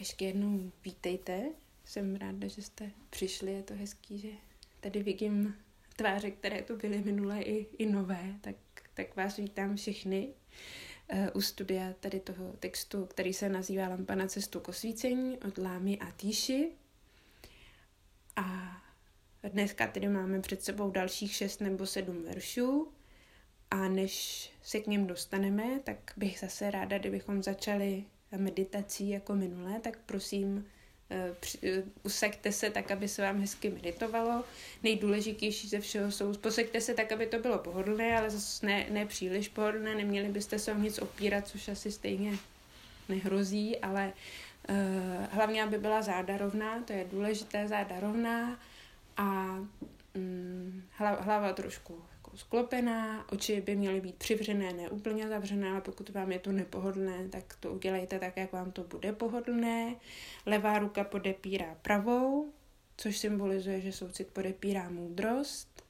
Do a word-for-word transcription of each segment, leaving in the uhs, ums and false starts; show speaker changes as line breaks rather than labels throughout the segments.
Ještě jednou vítejte. Jsem ráda, že jste přišli. Je to hezký, že tady vidím tváře, které tu byly minulé i, i nové. Tak, tak vás vítám všechny uh, u studia tady toho textu, který se nazývá Lampa na cestu k osvícení od Lámy a Týši. A dneska tedy máme před sebou dalších šest nebo sedm veršů. A než se k něm dostaneme, tak bych zase ráda, kdybychom začali meditací jako minulé, tak prosím, usaďte se tak, aby se vám hezky meditovalo. Nejdůležitější ze všeho jsou, posaďte se tak, aby to bylo pohodlné, ale zase ne, ne příliš pohodlné, neměli byste se o nic opírat, což asi stejně nehrozí, ale uh, hlavně, aby byla záda rovná, to je důležité, záda rovná a um, hlava, hlava trošku sklopená, oči by měly být přivřené, ne úplně zavřené, ale pokud vám je to nepohodlné, tak to udělejte tak, jak vám to bude pohodlné. Levá ruka podepírá pravou, což symbolizuje, že soucit podepírá moudrost.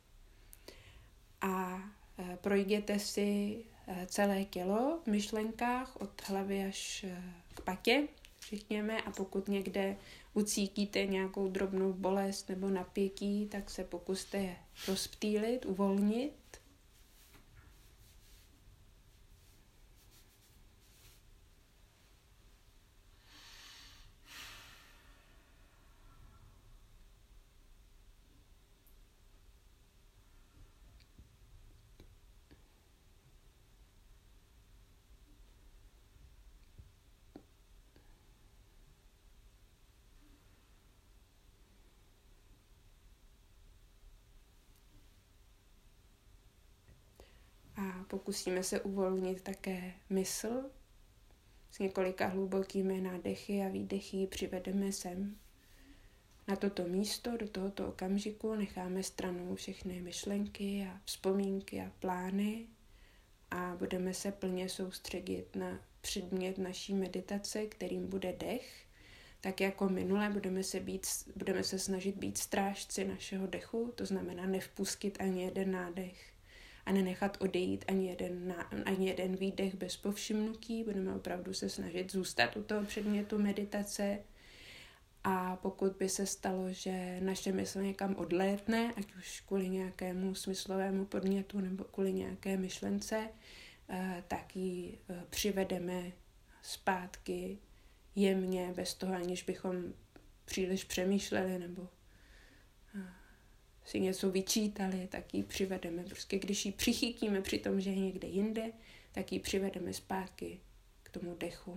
A projděte si celé tělo v myšlenkách od hlavy až k patě, řekněme, a pokud někde ucítíte nějakou drobnou bolest nebo napětí, tak se pokuste je rozptýlit, uvolnit. A pokusíme se uvolnit také mysl. S několika hlubokými nádechy a výdechy přivedeme sem na toto místo, do tohoto okamžiku. Necháme stranou všechny myšlenky a vzpomínky a plány a budeme se plně soustředit na předmět naší meditace, kterým bude dech. Tak jako minule budeme se, být, budeme se snažit být strážci našeho dechu, to znamená nevpustit ani jeden nádech a nenechat odejít ani jeden, ani jeden výdech bez povšimnutí. Budeme opravdu se snažit zůstat u toho předmětu meditace a pokud by se stalo, že naše mysl někam odlétne, ať už kvůli nějakému smyslovému podnětu nebo kvůli nějaké myšlence, tak ji přivedeme zpátky jemně, bez toho, aniž bychom příliš přemýšleli nebo si něco vyčítali, tak ji přivedeme. Prostě když ji přichytíme při tom, že je někde jinde, tak ji přivedeme zpátky k tomu dechu.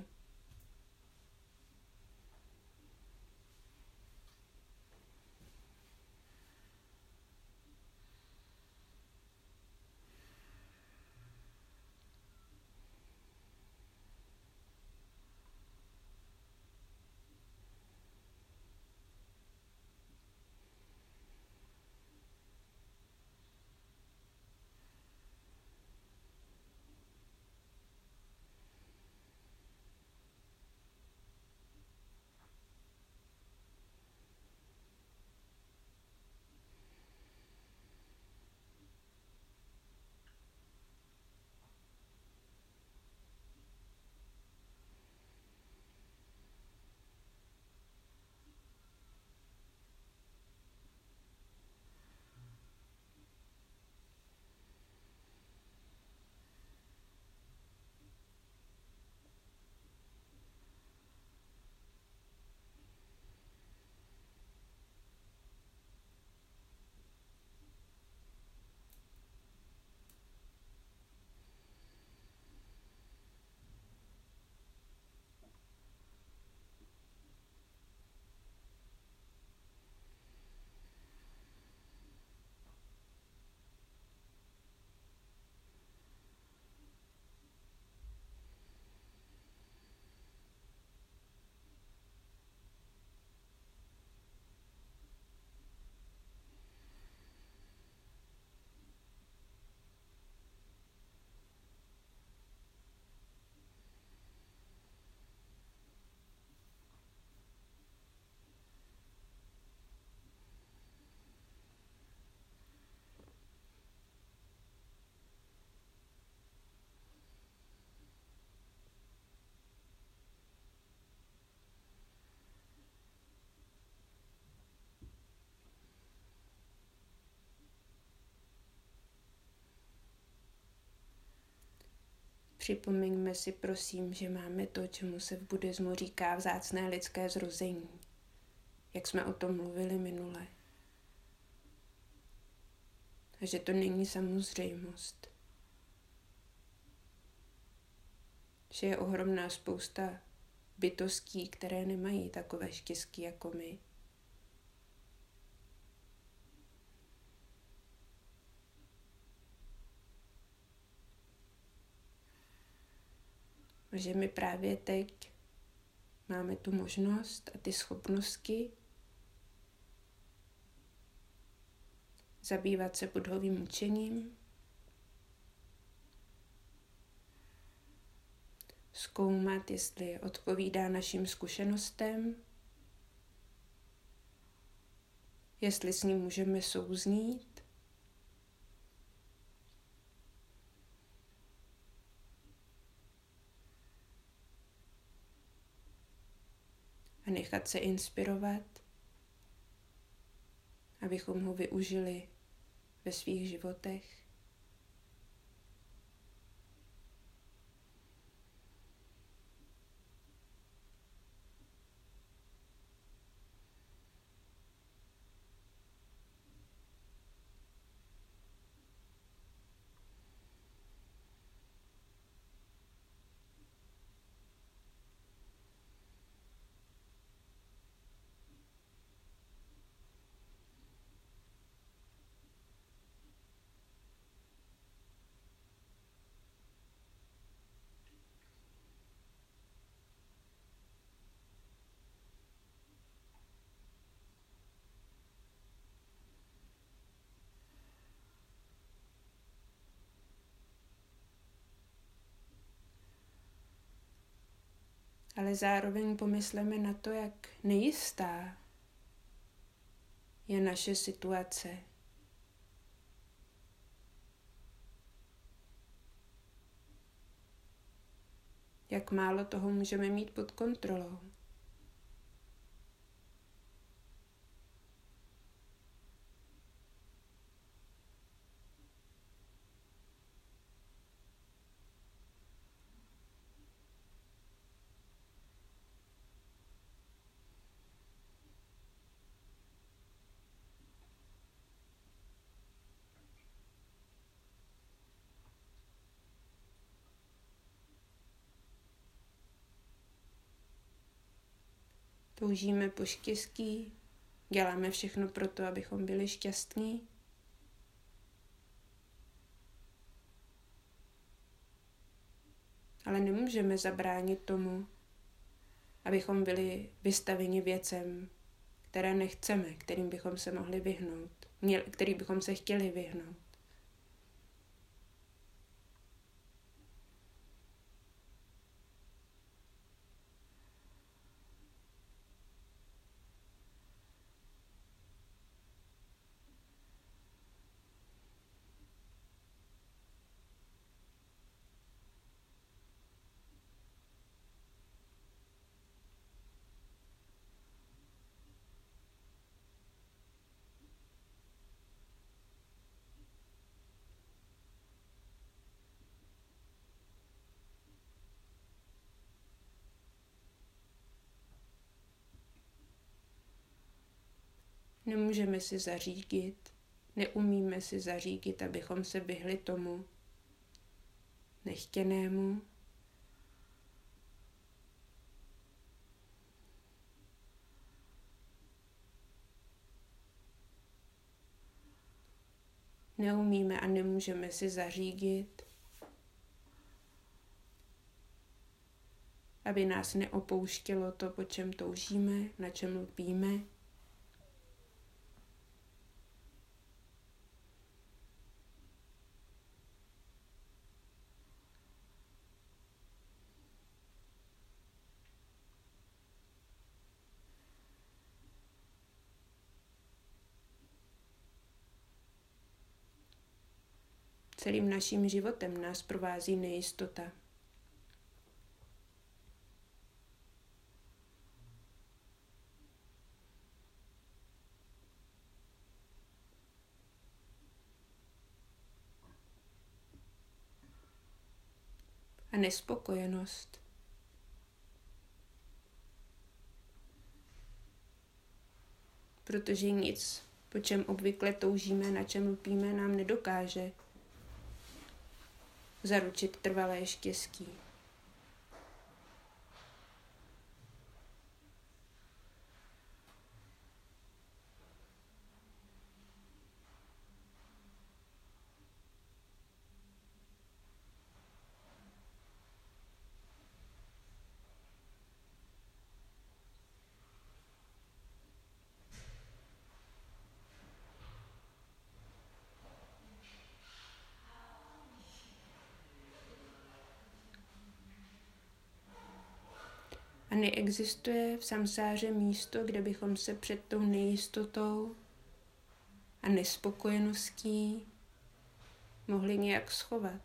Připomeňme si prosím, že máme to, čemu se v buddhismu říká vzácné lidské zrození, jak jsme o tom mluvili minule. A že to není samozřejmost. Že je ohromná spousta bytostí, které nemají takové štěstí jako my. Že my právě teď máme tu možnost a ty schopnosti zabývat se buddhovým učením, zkoumat, jestli odpovídá našim zkušenostem, jestli s ním můžeme souznít, a nechat se inspirovat, abychom ho využili ve svých životech. Ale zároveň pomysleme na to, jak nejistá je naše situace. Jak málo toho můžeme mít pod kontrolou. Toužíme po štěstí, děláme všechno pro to, abychom byli šťastní. Ale nemůžeme zabránit tomu, abychom byli vystaveni věcem, které nechceme, kterým bychom se mohli vyhnout, který bychom se chtěli vyhnout. Nemůžeme si zařídit, neumíme si zařídit, abychom se vyhli tomu nechtěnému. Neumíme a nemůžeme si zařídit, aby nás neopouštělo to, po čem toužíme, na čem lpíme. Celým naším životem nás provází nejistota. A nespokojenost. Protože nic, po čem obvykle toužíme, na čem lpíme, nám nedokáže zaručit trvalé štěstí. A neexistuje v samsáře místo, kde bychom se před tou nejistotou a nespokojeností mohli nějak schovat.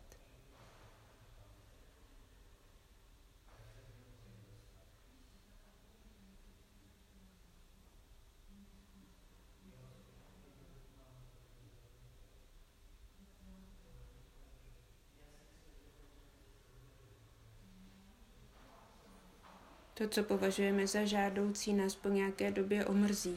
To, co považujeme za žádoucí, nás po nějaké době omrzí.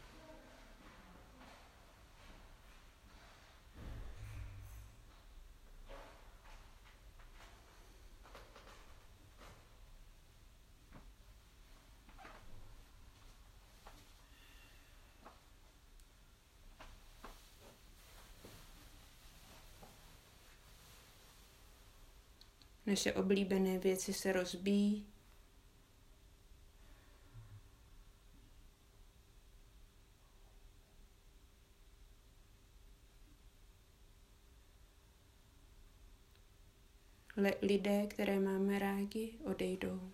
Naše oblíbené věci se rozbíjí. Lidé, které máme rádi, odejdou.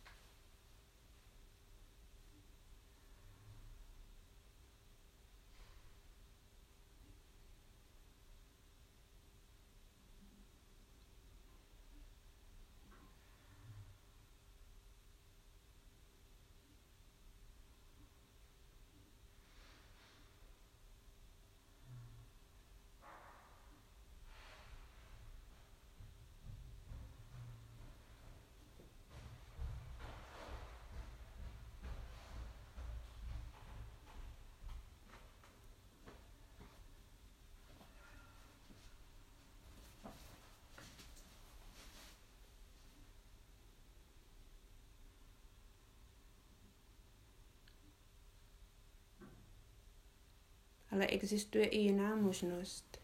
Ale existuje i jiná možnost,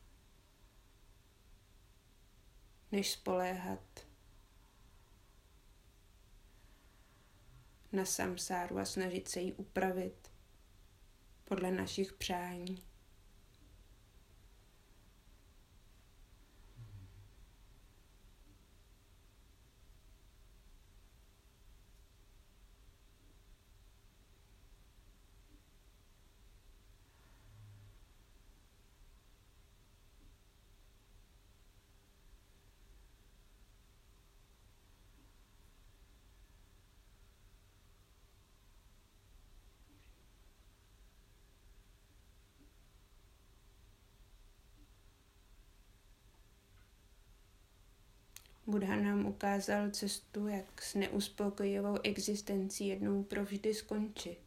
než spoléhat na samsáru a snažit se ji upravit podle našich přání. Buddha nám ukázal cestu, jak s neuspokojivou existencí jednou provždy skončit.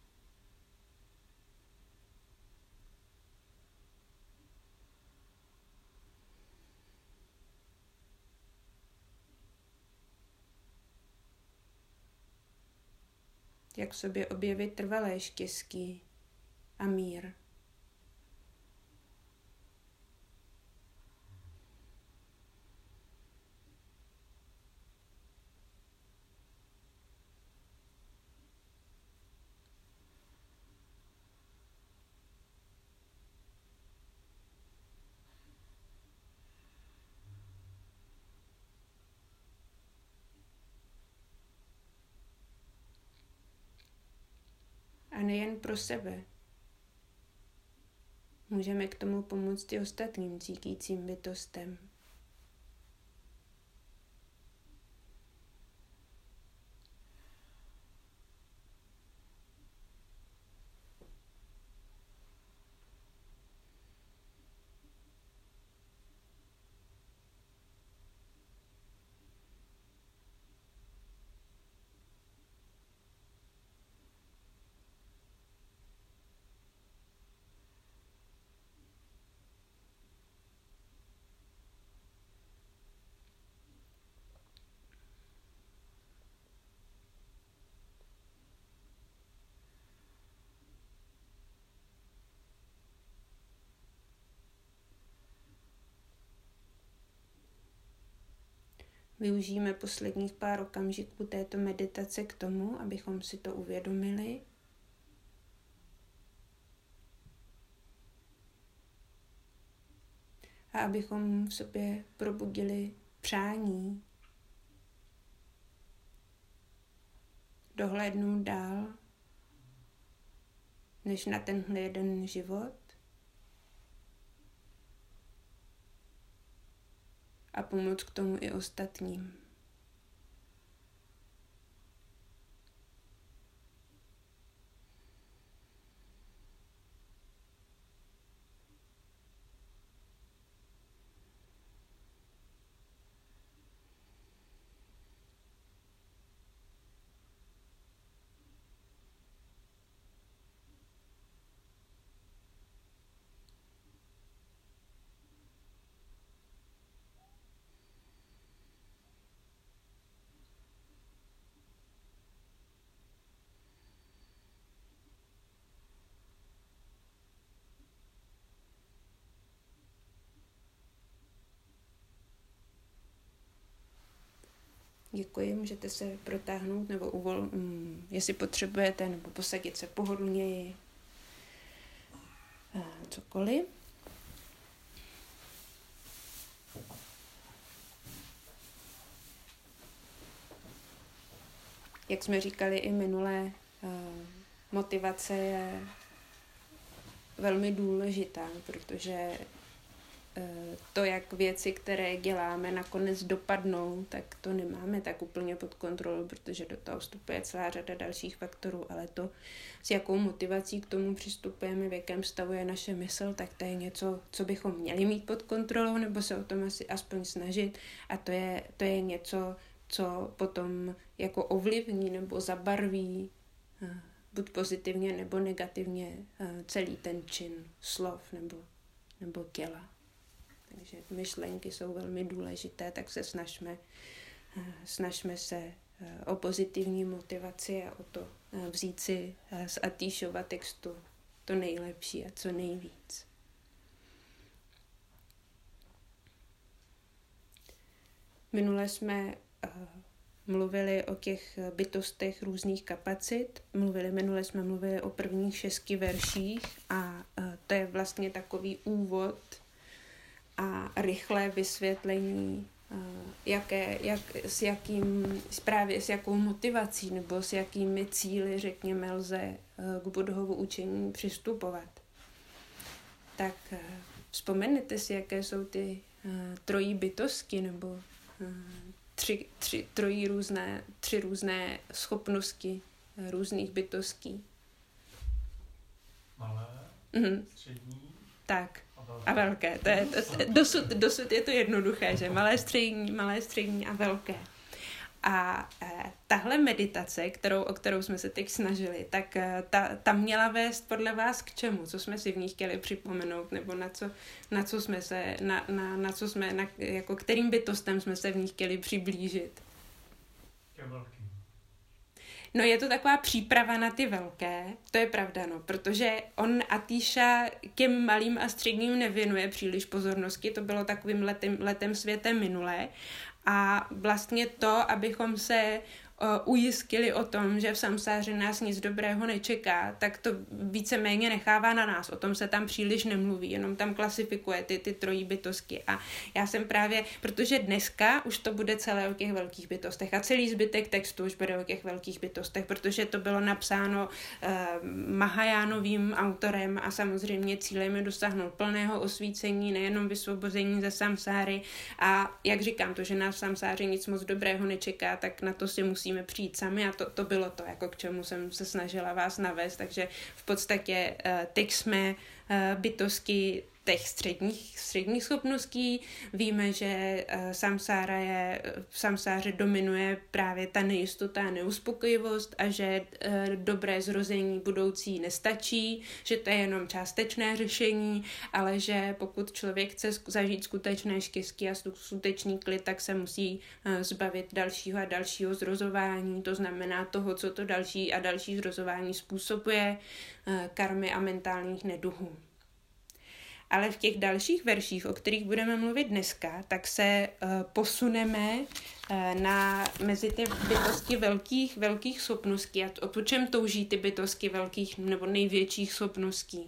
Jak v sobě objevit trvalé štěstí a mír. A nejen pro sebe. Můžeme k tomu pomoct i ostatním cítícím bytostem. využijeme posledních pár okamžiků této meditace k tomu, abychom si to uvědomili. A abychom v sobě probudili přání dohlédnout dál než na tenhle jeden život a pomoct k tomu i ostatním. Děkuji, můžete se protáhnout nebo uvol, um, jestli potřebujete, nebo posadit se pohodlněji, uh, cokoliv. Jak jsme říkali i minulé, uh, motivace je velmi důležitá, protože to, jak věci, které děláme, nakonec dopadnou, tak to nemáme tak úplně pod kontrolou, protože do toho vstupuje celá řada dalších faktorů, ale to, s jakou motivací k tomu přistupujeme, v jakém stavu je naše mysl, tak to je něco, co bychom měli mít pod kontrolou, nebo se o tom asi aspoň snažit, a to je, to je něco, co potom jako ovlivní nebo zabarví buď pozitivně nebo negativně celý ten čin slov nebo, nebo těla. Takže myšlenky jsou velmi důležité, tak se snažme, snažme se o pozitivní motivaci a o to vzít si z Atíšova textu to nejlepší a co nejvíc. Minule jsme mluvili o těch bytostech různých kapacit. Mluvili, minule jsme mluvili o prvních šesti verších a to je vlastně takový úvod a rychlé vysvětlení, jaké, jak, s, jakým, právě s jakou motivací nebo s jakými cíli, řekněme, lze k Buddhovu učení přistupovat. Tak vzpomenete si, jaké jsou ty trojí bytosti nebo tři, tři, trojí různé, tři různé schopnosti různých bytostí.
Malé,
mhm.
střední,
tak.
a velké.
A velké. To je, to, dosud, dosud je to jednoduché, že malé, střední, malé, střední a velké. A eh, tahle meditace, kterou, o kterou jsme se teď snažili, tak eh, ta, ta měla vést podle vás k čemu? Co jsme si v ní chtěli připomenout? Nebo na co, na co jsme se, na, na, na co jsme, na, jako kterým bytostem jsme se v ní chtěli přiblížit?
Ke velkým.
No je to taková příprava na ty velké, to je pravda, no, protože on Atíša těm malým a středním nevěnuje příliš pozornosti, to bylo takovým letem, letem světem minulé a vlastně to, abychom se uh, ujistili o tom, že v samsáře nás nic dobrého nečeká, tak to víceméně nechává na nás, o tom se tam příliš nemluví, jenom tam klasifikuje ty, ty trojí bytosti a já jsem právě, protože dneska už to bude celé o těch velkých bytostech a celý zbytek textu už bude o těch velkých bytostech, protože to bylo napsáno uh, Mahajánovým autorem a samozřejmě cílem je dosáhnout plného osvícení, nejenom vysvobození ze samsáry a jak říkám, to, že nás v samsáře nic moc dobrého nečeká, tak na to si musíme přijít sami a to, to bylo to, jako k čemu jsem se snažila vás navést, takže v podstatě uh, teď jsme uh, bytosti těch středních, středních schopností. Víme, že uh, samsára je, v samsáře dominuje právě ta nejistota a neuspokojivost a že uh, dobré zrození budoucí nestačí, že to je jenom částečné řešení, ale že pokud člověk chce zažít skutečné štěstí a skutečný klid, tak se musí uh, zbavit dalšího a dalšího zrozování, to znamená toho, co to další a další zrozování způsobuje, uh, karmy a mentálních neduhů. Ale v těch dalších verších, o kterých budeme mluvit dneska, tak se uh, posuneme uh, na, mezi ty bytosti velkých, velkých schopností. A o to, čem touží ty bytosti velkých nebo největších schopností?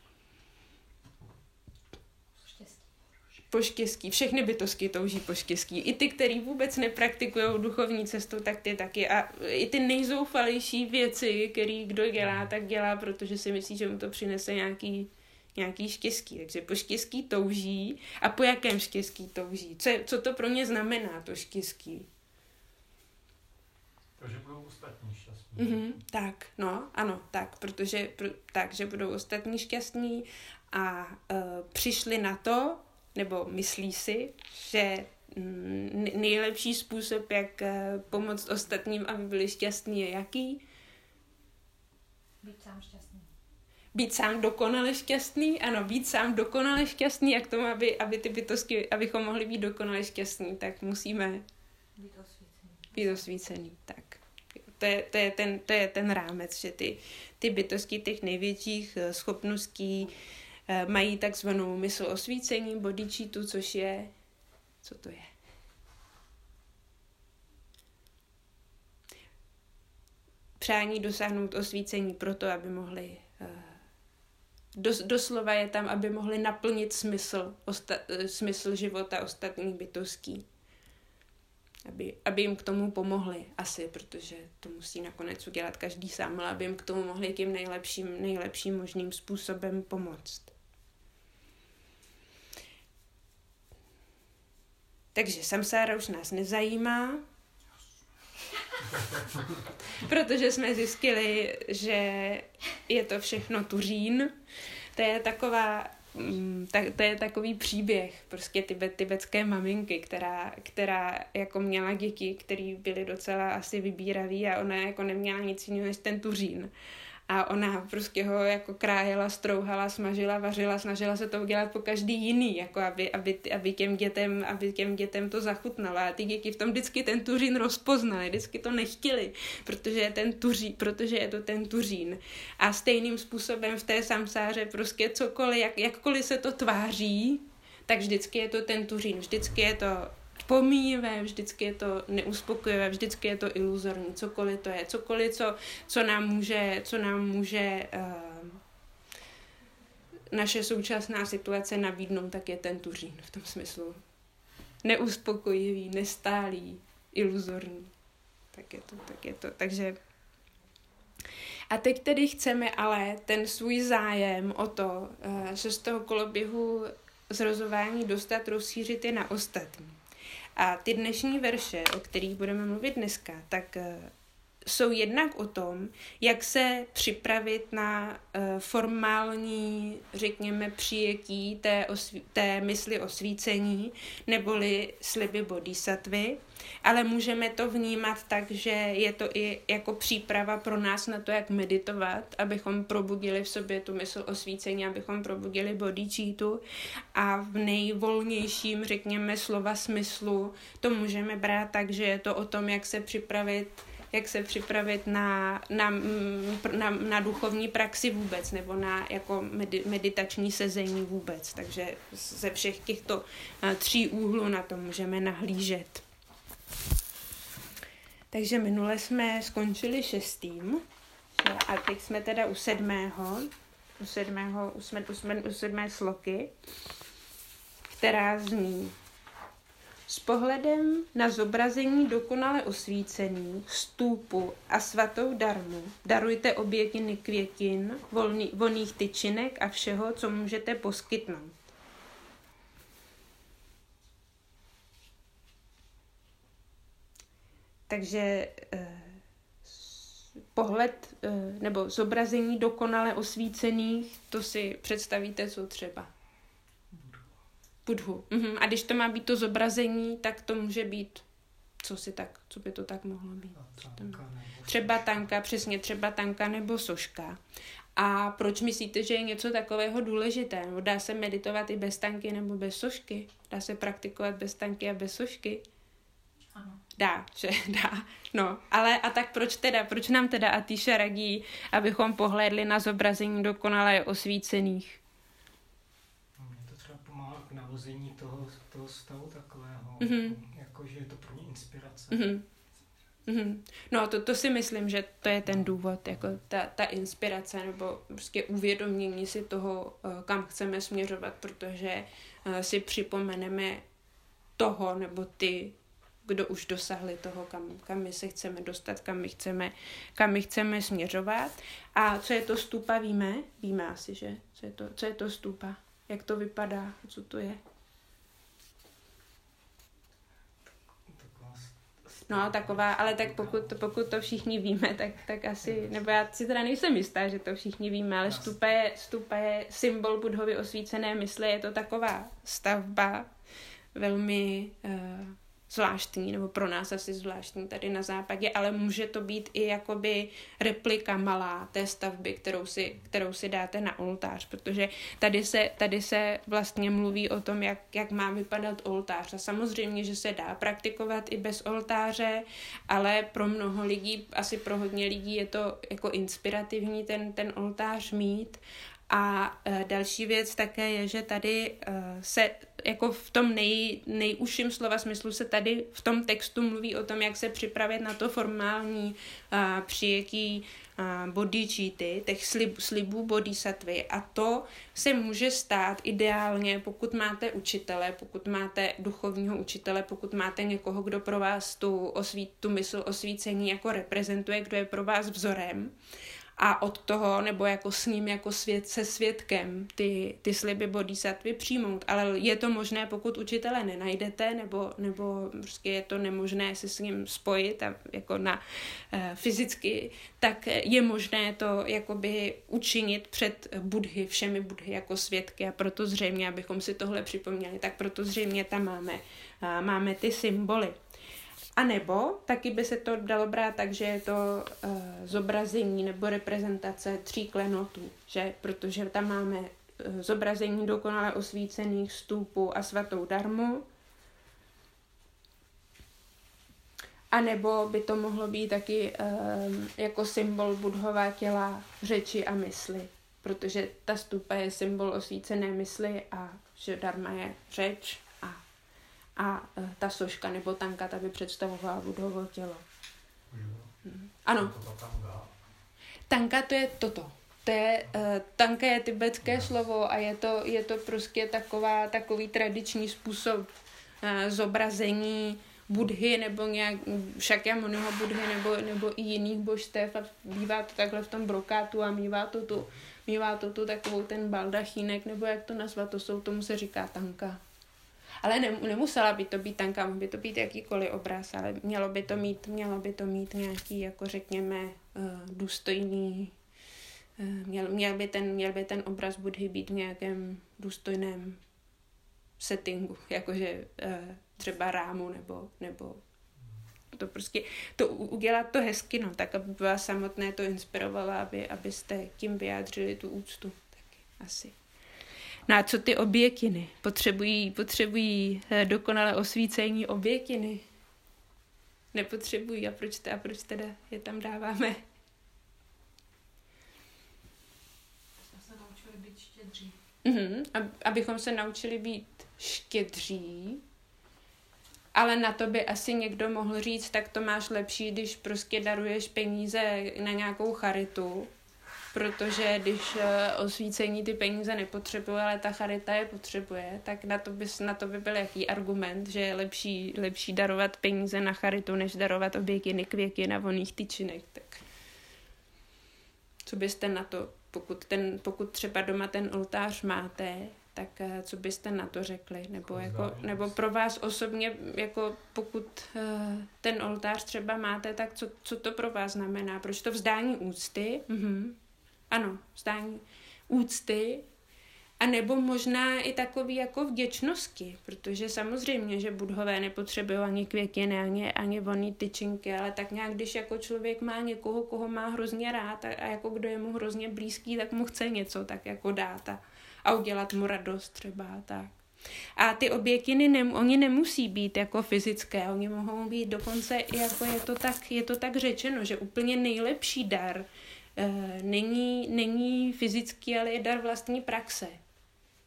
Po štěstí. Všechny bytosti touží po štěstí. I ty, který vůbec nepraktikují duchovní cestu, tak ty taky. A i ty nejzoufalejší věci, který kdo dělá, tak dělá, protože si myslí, že mu to přinese nějaký, nějaký štěstí. Takže po štěstí touží. A po jakém štěstí touží? Co, co to pro ně znamená, to štěstí?
To, že budou ostatní šťastní.
Mm-hmm, tak, no, ano, tak, protože pr- tak, že budou ostatní šťastní a uh, přišli na to, nebo myslí si, že nejlepší způsob, jak pomoct ostatním, aby byli šťastní, je jaký?
Být sám šťastný.
Být sám dokonale šťastný? Ano, být sám dokonale šťastný a k tomu, aby, aby ty bytosti, abychom mohli být dokonale šťastní, tak musíme
být osvícený.
Být osvícený, tak. To je, to je, ten, to je ten rámec, že ty, ty bytosti těch největších schopností mají takzvanou mysl osvícení, bodhicitu, což je... Co to je? Přání dosáhnout osvícení proto, aby mohli... Dos, doslova je tam, aby mohli naplnit smysl, osta, smysl života ostatních bytostí. Aby, aby jim k tomu pomohli asi, protože to musí nakonec udělat každý sám, ale aby jim k tomu mohli tím nejlepším, nejlepším možným způsobem pomoct. Takže samsára už nás nezajímá, protože jsme zjistili, že je to všechno tuřín. To je taková, to je takový příběh prostě tibet, tibetské maminky, která, která jako měla děti, které byly docela asi vybíraví a ona jako neměla nic jiného než ten tuřín. A ona prostě ho jako krájela, strouhala, smažila, vařila, snažila se to udělat po každý jiný, jako aby, aby, aby, těm dětem, aby těm dětem to zachutnalo. A ty děti v tom vždycky ten tuřín rozpoznaly, vždycky to nechtěli, protože je, ten tuří, protože je to ten tuřín. A stejným způsobem v té samsáře prostě cokoliv, jak, jakkoliv se to tváří, tak vždycky je to ten tuřín, vždycky je to pomíjivé, vždycky je to neuspokojivé, vždycky je to iluzorní, cokoliv to je, cokoliv, co, co nám může, co nám může uh, naše současná situace nabídnout, tak je ten tuřín v tom smyslu. Neuspokojivý, nestálý, iluzorní. Tak je to, tak je to. Takže a teď tedy chceme ale ten svůj zájem o to, uh, se z toho koloběhu zrozování dostat, rozšířit je na ostatní. A ty dnešní verše, o kterých budeme mluvit dneska, tak uh, jsou jednak o tom, jak se připravit na uh, formální, řekněme, přijetí té, osví- té mysli osvícení, neboli sliby bodhisattvy, ale můžeme to vnímat tak, že je to i jako příprava pro nás na to, jak meditovat, abychom probudili v sobě tu mysl osvícení, abychom probudili bodhicitu a v nejvolnějším, řekněme, slova smyslu to můžeme brát tak, že je to o tom, jak se připravit jak se připravit na, na, na, na duchovní praxi vůbec, nebo na jako med, meditační sezení vůbec. Takže ze všech těchto tří úhlů na to můžeme nahlížet. Takže minule jsme skončili šestým a teď jsme teda u sedmého, u sedmého, u, jsme, u, jsme, u sedmé sloky, která zní: s pohledem na zobrazení dokonale osvícených, stůpu a svatou darmu darujte obětiny květin, volný, vonných tyčinek a všeho, co můžete poskytnout. Takže eh, pohled eh, nebo zobrazení dokonale osvícených, to si představíte, co třeba? Budhu. Mhm. A když to má být to zobrazení, tak to může být, co si tak, co by to tak mohlo být?
Tanka,
třeba tanka, přesně, třeba tanka nebo soška. A proč myslíte, že je něco takového důležité? Dá se meditovat i bez tanky nebo bez sošky? Dá se praktikovat bez tanky a bez sošky?
Ano.
Dá, že dá. No, ale a tak proč teda, proč nám teda Atisha radí, abychom pohlédli na zobrazení dokonale osvícených?
navození toho, toho stavu takového,
Mm-hmm.
jakože je to pro ně inspirace.
Mm-hmm. Mm-hmm. No to, to si myslím, že to je ten důvod, jako ta, ta inspirace nebo prostě uvědomění si toho, kam chceme směřovat, protože si připomeneme toho nebo ty, kdo už dosáhli toho, kam, kam my se chceme dostat, kam my chceme, kam my chceme směřovat. A co je to stupa, víme? Víme asi, že? Co je to, co je to stupa? Jak to vypadá? Co to je? No, taková, ale tak pokud, pokud to všichni víme, tak, tak asi, nebo já si teda nejsem jistá, že to všichni víme, ale stupa je, stupa je symbol Buddhovy osvícené mysli, je to taková stavba, velmi uh, zvláštní, nebo pro nás asi zvláštní tady na západě, ale může to být i jakoby replika malá té stavby, kterou si, kterou si dáte na oltář, protože tady se, tady se vlastně mluví o tom, jak, jak má vypadat oltář. A samozřejmě, že se dá praktikovat i bez oltáře, ale pro mnoho lidí, asi pro hodně lidí je to jako inspirativní ten, ten oltář mít. A e, další věc také je, že tady e, se jako v tom nej, nejužším slova smyslu se tady v tom textu mluví o tom, jak se připravit na to formální a, přijetí bodhicitti, těch slib, slibů bodhisattvy. A to se může stát ideálně, pokud máte učitele, pokud máte duchovního učitele, pokud máte někoho, kdo pro vás tu, osví, tu mysl osvícení jako reprezentuje, kdo je pro vás vzorem. A od toho, nebo jako s ním, jako svět se svědkem, ty, ty sliby bodhisattvy přijmout. Ale je to možné, pokud učitele nenajdete, nebo, nebo prostě je to nemožné se s ním spojit a jako na e, fyzicky, tak je možné to jakoby učinit před Budhy, všemi Budhy jako svědky. A proto zřejmě, abychom si tohle připomněli, tak proto zřejmě tam máme, a máme ty symboly. A nebo taky by se to dalo brát tak, že je to uh, zobrazení nebo reprezentace tří klenotů, že? Protože tam máme uh, zobrazení dokonale osvícených stůpů a svatou darmu. A nebo by to mohlo být taky uh, jako symbol Buddhova těla, řeči a mysli, protože ta stupa je symbol osvícené mysli a že darma je řeč. A ta soška nebo tanka, ta by představovala Buddhovo tělo. Hmm. Ano. Tanka to je toto. To je, uh, tanka je tibetské yes. slovo a je to, je to prostě taková, takový tradiční způsob uh, zobrazení Buddhy nebo nějak Šakyamuniho Buddhy nebo, nebo i jiných božstev a bývá to takhle v tom brokátu a mívá to tu, mívá to tu takovou ten baldachínek nebo jak to nazvat, to jsou, tomu se říká tanka. Ale ne, nemusela by to být tanka, mohl by to být jakýkoliv obraz, ale mělo by to mít, mělo by to mít nějaký, jako řekněme, uh, důstojný, uh, měl, měl, by ten, měl by ten obraz Buddhy být v nějakém důstojném settingu, jakože uh, třeba rámu nebo, nebo to prostě, to udělat to hezky, no, tak aby vás samotné to inspirovalo, aby, abyste tím vyjádřili tu úctu, taky asi. No a co ty oběkiny? Potřebují, potřebují dokonale osvícení oběkiny? Nepotřebují. A proč, a proč teda je tam dáváme?
Jsme se naučili být štědří.
Mhm, abychom se naučili být štědří, ale na to by asi někdo mohl říct, tak to máš lepší, když prostě daruješ peníze na nějakou charitu, protože když osvícení ty peníze nepotřebuje, ale ta charita je potřebuje, tak na to by, na to by byl jaký argument, že je lepší, lepší darovat peníze na charitu, než darovat oběkiny, kvěky a voných tyčinek. Tak co byste na to, pokud, ten, pokud třeba doma ten oltář máte, tak co byste na to řekli? Nebo, jako, nebo pro vás osobně, jako pokud ten oltář třeba máte, tak co, co to pro vás znamená? Proč to vzdání úcty? Mhm. Ano, vzdání úcty, a nebo možná i takový jako vděčnosti, protože samozřejmě, že Buddhové nepotřebují ani květiny, ani, ani voný tyčinky, ale tak nějak, když jako člověk má někoho, koho má hrozně rád a, a jako kdo je mu hrozně blízký, tak mu chce něco tak jako dát a, a udělat mu radost třeba tak. A ty oběkiny, ne, oni nemusí být jako fyzické, oni mohou být dokonce, jako je to tak, je to tak řečeno, že úplně nejlepší dar Není, není fyzický, ale je dar vlastní praxe.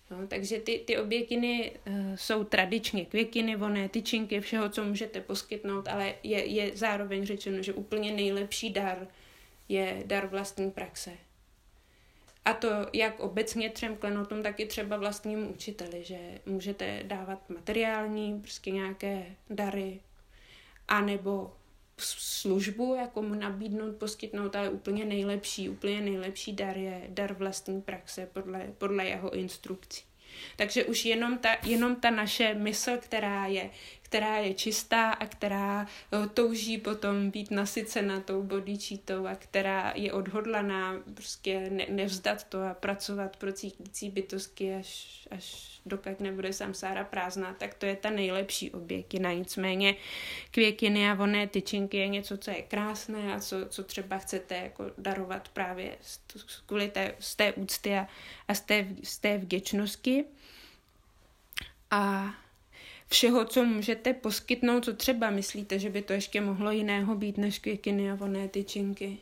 No, takže ty, ty oběkiny uh, jsou tradičně kvěkiny, vonné tyčinky, všeho, co můžete poskytnout, ale je, je zároveň řečeno, že úplně nejlepší dar je dar vlastní praxe. A to jak obecně třem klenotům, tak i třeba vlastnímu učiteli, že můžete dávat materiální, prostě nějaké dary, anebo službu, jako mu nabídnout, poskytnout, ale úplně nejlepší, úplně nejlepší dar je dar vlastní praxe podle, podle jeho instrukcí. Takže už jenom ta, jenom ta naše mysl, která je, která je čistá a která o, touží potom být nasycena tou bodhicittou a která je odhodlaná prostě ne, nevzdat to a pracovat pro cítící bytostky, až, až dokud nebude samsára prázdná, tak to je ta nejlepší oběkina. Nicméně kvěkiny a vonné tyčinky je něco, co je krásné a co, co třeba chcete jako darovat právě z, kvůli té, z té úcty a, a z, té, z té vděčnosti. A všeho, co můžete poskytnout, co třeba myslíte, že by to ještě mohlo jiného být než kvěkiny a vonné tyčinky?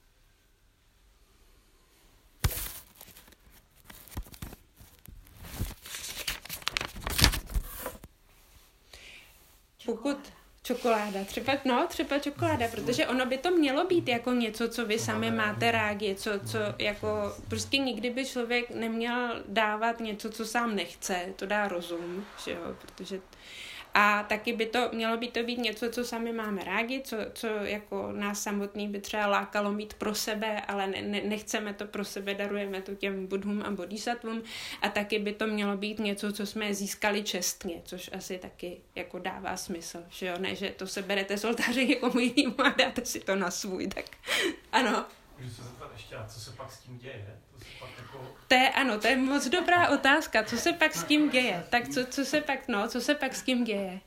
Pokud čokoláda, třeba, no, třeba čokoláda, protože ono by to mělo být jako něco, co vy sami máte rádi, co, co jako, prostě nikdy by člověk neměl dávat něco, co sám nechce, to dá rozum, že jo, protože a taky by to mělo být to být něco, co sami máme rádi, co, co jako nás samotný by třeba lákalo mít pro sebe, ale ne, ne, nechceme to pro sebe, darujeme to těm budhům a bodhisattvům a taky by to mělo být něco, co jsme získali čestně, což asi taky jako dává smysl, že jo, ne, že to se berete z oltáře někomu jinému a dáte si to na svůj, tak ano.
Můžu se zeptat ještě, a co se pak s tím děje? To, se pak jako...
to je, ano, to je moc dobrá otázka, co se pak s tím děje, tak co, co se pak, no, co se pak s tím děje?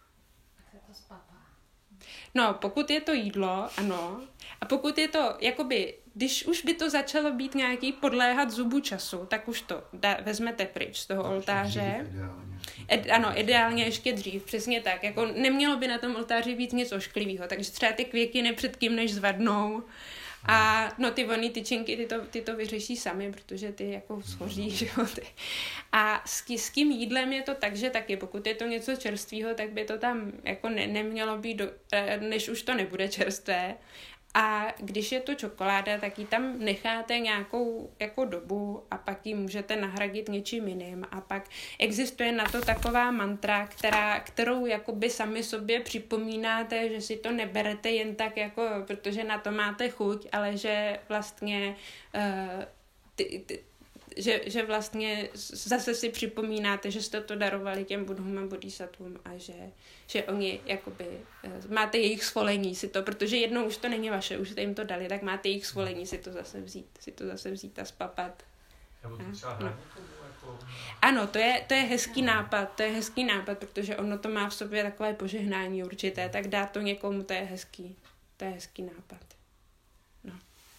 No, pokud je to jídlo, ano, a pokud je to, jakoby, když už by to začalo být nějaký podléhat zubu času, tak už to da, vezmete pryč z toho tak oltáře. Ed, ano, ideálně ještě dřív, přesně tak. Jako nemělo by na tom oltáři být něco ošklivého, takže třeba ty kvěkiny před kým než zvadnou. A no ty vonný tyčinky, ty to, ty to vyřeší sami, protože ty jako schoří, že jo. Ty. A s, s tím jídlem je to tak, že taky, pokud je to něco čerstvého, tak by to tam jako ne, nemělo být, do, než už to nebude čerstvé. A když je to čokoláda, tak ji tam necháte nějakou jako dobu a pak ji můžete nahradit něčím jiným. A pak existuje na to taková mantra, která, kterou jakoby sami sobě připomínáte, že si to neberete jen tak, jako, protože na to máte chuť, ale že vlastně uh, ty, ty, Že, že vlastně zase si připomínáte, že jste to darovali těm budhům a bodhisattvům a že, že oni jakoby, máte jejich svolení si to, protože jednou už to není vaše, už jste jim to dali, tak máte jejich svolení si to zase vzít, si to zase vzít a spapat.
Nebo to třeba no. jako...
Ano, to je, to je hezký nápad, to je hezký nápad, protože ono to má v sobě takové požehnání určité, tak dát to někomu, to je hezký, to je hezký nápad. No, to.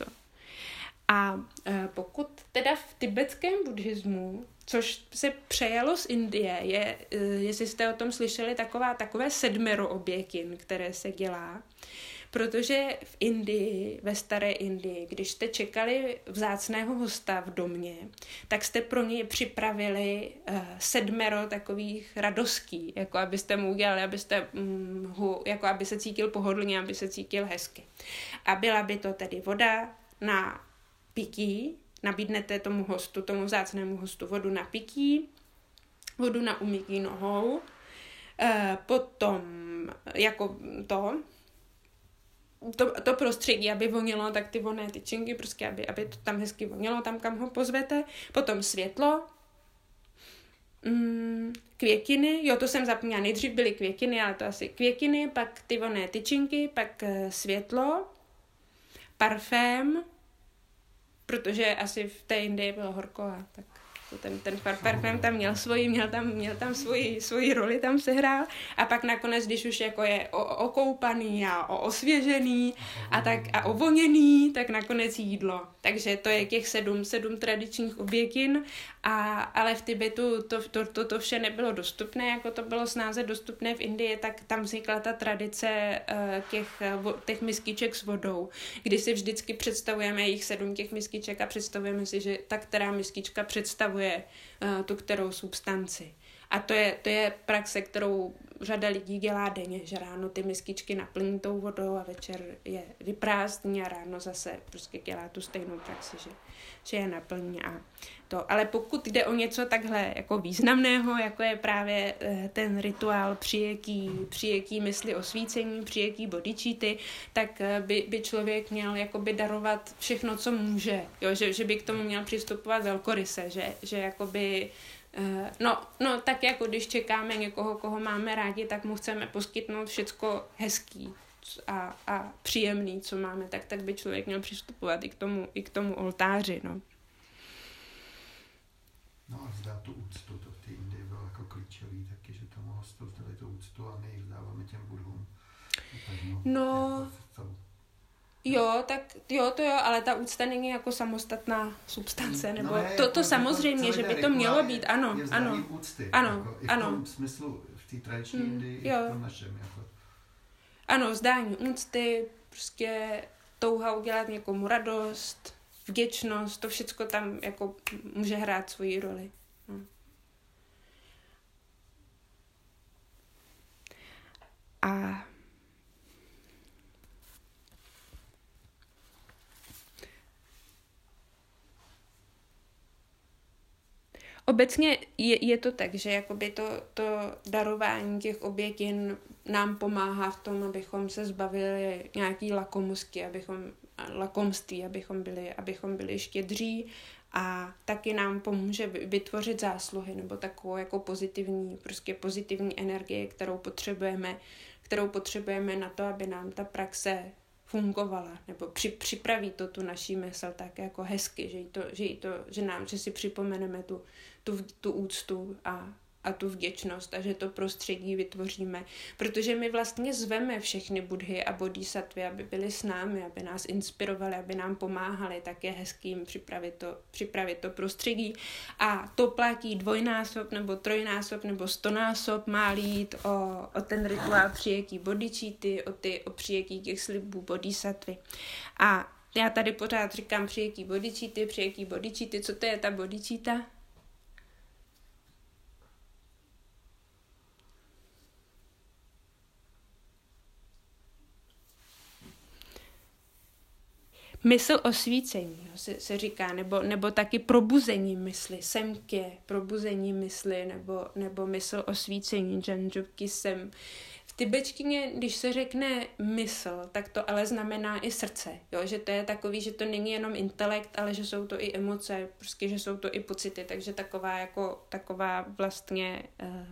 A e, pokud teda v tibetském buddhismu, což se přejalo z Indie, je, e, jestli jste o tom slyšeli, taková, takové sedmero oběkin, které se dělá, protože v Indii, ve staré Indii, když jste čekali vzácného hosta v domě, tak jste pro něj připravili uh, sedmero takových radostí, jako abyste mu udělali, abyste um, hu, jako aby se cítil pohodlně, aby se cítil hezky. A byla by to tedy voda na pití, nabídnete tomu hostu, tomu vzácnému hostu vodu na pití, vodu na umytí nohou, uh, potom jako to, To, to prostředí, aby vonilo, tak ty vonné tyčinky, prostě aby, aby to tam hezky vonilo, tam kam ho pozvete. Potom světlo, mm, květiny, jo, to jsem zapomněla, nejdřív byly květiny, ale to asi květiny, pak ty vonné tyčinky, pak uh, světlo, parfém, protože asi v té Indii bylo horko a tak ten, ten parfém tam měl svoji, měl tam, měl tam svoji, svoji roli, tam sehrál a pak nakonec, když už jako je o, okoupaný a o, osvěžený a, tak, a ovoněný, tak nakonec jídlo. Takže to je těch sedm, sedm tradičních oběkin A, ale v Tibetu to, to, to, to vše nebylo dostupné, jako to bylo snáze dostupné v Indii, tak tam vznikla ta tradice těch, těch miskiček s vodou, kdy si vždycky představujeme jich sedm těch miskiček a představujeme si, že ta která miskička představuje tu kterou substanci. A to je, to je praxe, kterou řada lidí dělá denně, že ráno ty miskičky naplní tou vodou a večer je vyprázdní a ráno zase prostě dělá tu stejnou praxi, že, že je naplní a to. Ale pokud jde o něco takhle jako významného, jako je právě ten rituál přijetí, přijetí mysli osvícení, přijetí bodhicitti, tak by, by člověk měl jakoby darovat všechno, co může, jo? Že, že by k tomu měl přistupovat velkoryse, že, že jakoby No, no, tak jako když čekáme někoho, koho máme rádi, tak mu chceme poskytnout všecko hezký a, a příjemný, co máme, tak, tak by člověk měl přistupovat i k tomu, i k tomu oltáři, no.
No a vzdát tu úctu, to v té Indii bylo jako klíčový taky, že tomu hostu vzdali tu úctu a my ji vzdáváme těm budhům.
No, jo, tak jo, to jo, ale ta úcta není jako samostatná substance, nebo
no ne,
to, to
jako,
samozřejmě, že by to mělo být, ano,
je
ano,
úcty,
ano,
jako, i v
ano.
tom smyslu, v té tradiční
hmm,
Indii, i v tom našem, jako.
Ano, vzdání úcty, prostě touha udělat někomu radost, vděčnost, to všecko tam jako může hrát svoji roli. No. A obecně je, je to tak, že jakoby to, to darování těch obětin nám pomáhá v tom, abychom se zbavili nějaký lakomosti, abychom, lakomství, abychom byli, abychom byli štědří a taky nám pomůže vytvořit zásluhy nebo takovou jako pozitivní, prostě pozitivní energii, kterou potřebujeme, kterou potřebujeme na to, aby nám ta praxe fungovala, nebo při, připraví to tu naší mysl tak jako hezky, že, jí to, že, jí to, že nám, že si připomeneme tu, tu, tu úctu a, a tu vděčnost a že to prostředí vytvoříme, protože my vlastně zveme všechny budhy a bodhisattvy, aby byli s námi, aby nás inspirovali, aby nám pomáhali, tak je hezký jim připravit to, připravit to prostředí a to platí dvojnásob nebo trojnásob nebo stonásob, má jít o, o ten rituál přijetí bodhicitti, o, ty, o přijetí těch slibů bodhisattvy. A já tady pořád říkám přijetí bodhicitti, přijetí bodhicitti, co to je ta bodhicitta? Mysl osvícení se, se říká, nebo, nebo taky probuzení mysli, semkě, probuzení mysli, nebo, nebo mysl osvícení, janjupki sem. V tibetštině, když se řekne mysl, tak to ale znamená i srdce, jo? Že to je takový, že to není jenom intelekt, ale že jsou to i emoce, prostě, že jsou to i pocity, takže taková jako, taková vlastně uh,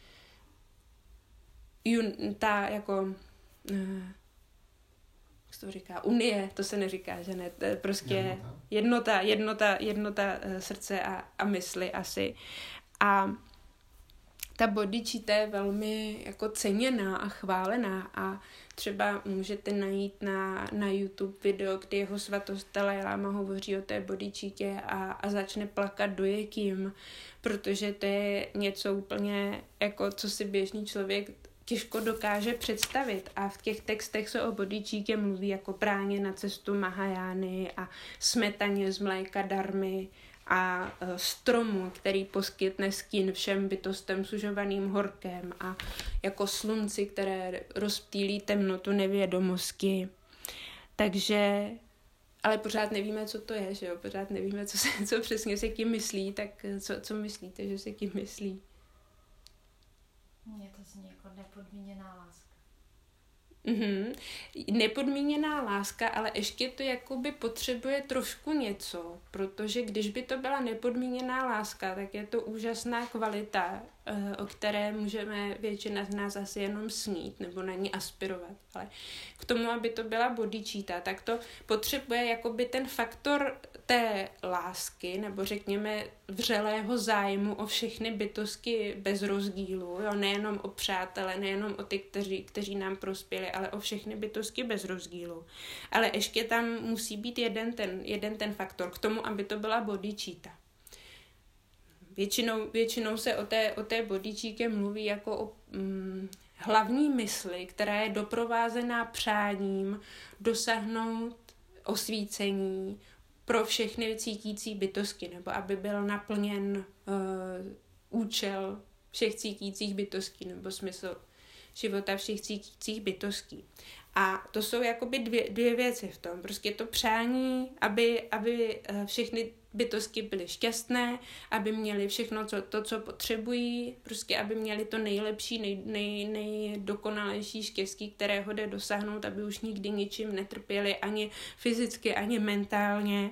jun, ta jako uh, to říká, unie, to se neříká, že ne, to je prostě jednota, jednota, jednota srdce a, a mysli asi. A ta bodhicitta je velmi jako ceněná a chválená a třeba můžete najít na, na YouTube video, kdy jeho svatost Dalaj Lama hovoří o té bodhicittě a, a začne plakat dojekým, protože to je něco úplně jako, co si běžný člověk těžko dokáže představit a v těch textech se o bodhicittě mluví jako bráně na cestu Mahajány a smetaně z mléka darmy a stromu, který poskytne stín všem bytostem sužovaným horkem a jako slunci, které rozptýlí temnotu nevědomosti. Takže, ale pořád nevíme, co to je, že jo? Pořád nevíme, co, se, co přesně se tím myslí, tak co, co myslíte, že se tím myslí?
Mně to zní jako nepodmíněná láska.
Mm-hmm. Nepodmíněná láska, ale ještě to jakoby potřebuje trošku něco, protože když by to byla nepodmíněná láska, tak je to úžasná kvalita, o které můžeme většina z nás asi jenom snít nebo na ní aspirovat. Ale k tomu, aby to byla bodhicitta, tak to potřebuje jakoby ten faktor té lásky, nebo řekněme vřelého zájmu o všechny bytosti bez rozdílu, jo? Nejenom o přátele, nejenom o ty, kteří, kteří nám prospěli, ale o všechny bytosti bez rozdílu. Ale ještě tam musí být jeden ten, jeden ten faktor k tomu, aby to byla bodhicitta. většinou, většinou se o té, o té bodhicítě mluví jako o mm, hlavní mysli, která je doprovázená přáním dosáhnout osvícení pro všechny cítící bytosti, nebo aby byl naplněn uh, účel všech cítících bytostí, nebo smysl života všech cítících bytostí. A to jsou jakoby dvě, dvě věci v tom. Prostě to přání, aby, aby všechny bytosti byly šťastné, aby měli všechno co, to, co potřebují, prostě aby měli to nejlepší, nej, nej, nejdokonalejší štěstí, kterého jde dosáhnout, aby už nikdy ničím netrpěli, ani fyzicky, ani mentálně.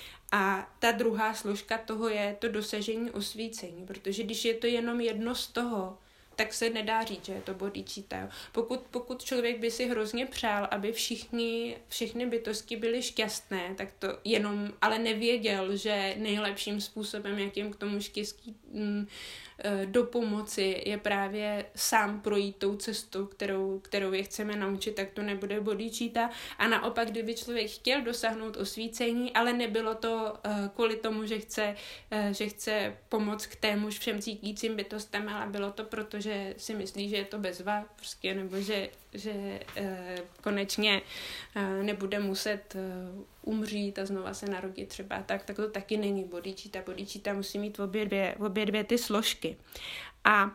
A ta druhá složka toho je to dosažení osvícení, protože když je to jenom jedno z toho, tak se nedá říct, že je to bodhicitta. Pokud, pokud člověk by si hrozně přál, aby všichni, všechny bytosti byly šťastné, tak to jenom, ale nevěděl, že nejlepším způsobem, jak jim k tomu štěstí mm, do pomoci, je právě sám projít tou cestou, kterou, kterou je chceme naučit, tak to nebude bodhicitta. A naopak, kdyby člověk chtěl dosáhnout osvícení, ale nebylo to uh, kvůli tomu, že chce, uh, že chce pomoct k témuž všem cítícím bytostem, ale bylo to proto, že si myslí, že je to bezva, prostě, nebo že, že uh, konečně uh, nebude muset uh, umřít a znova se narodit třeba, tak, tak to taky není bodhicitta. Bodhicitta musí mít obě dvě, obě dvě ty složky. A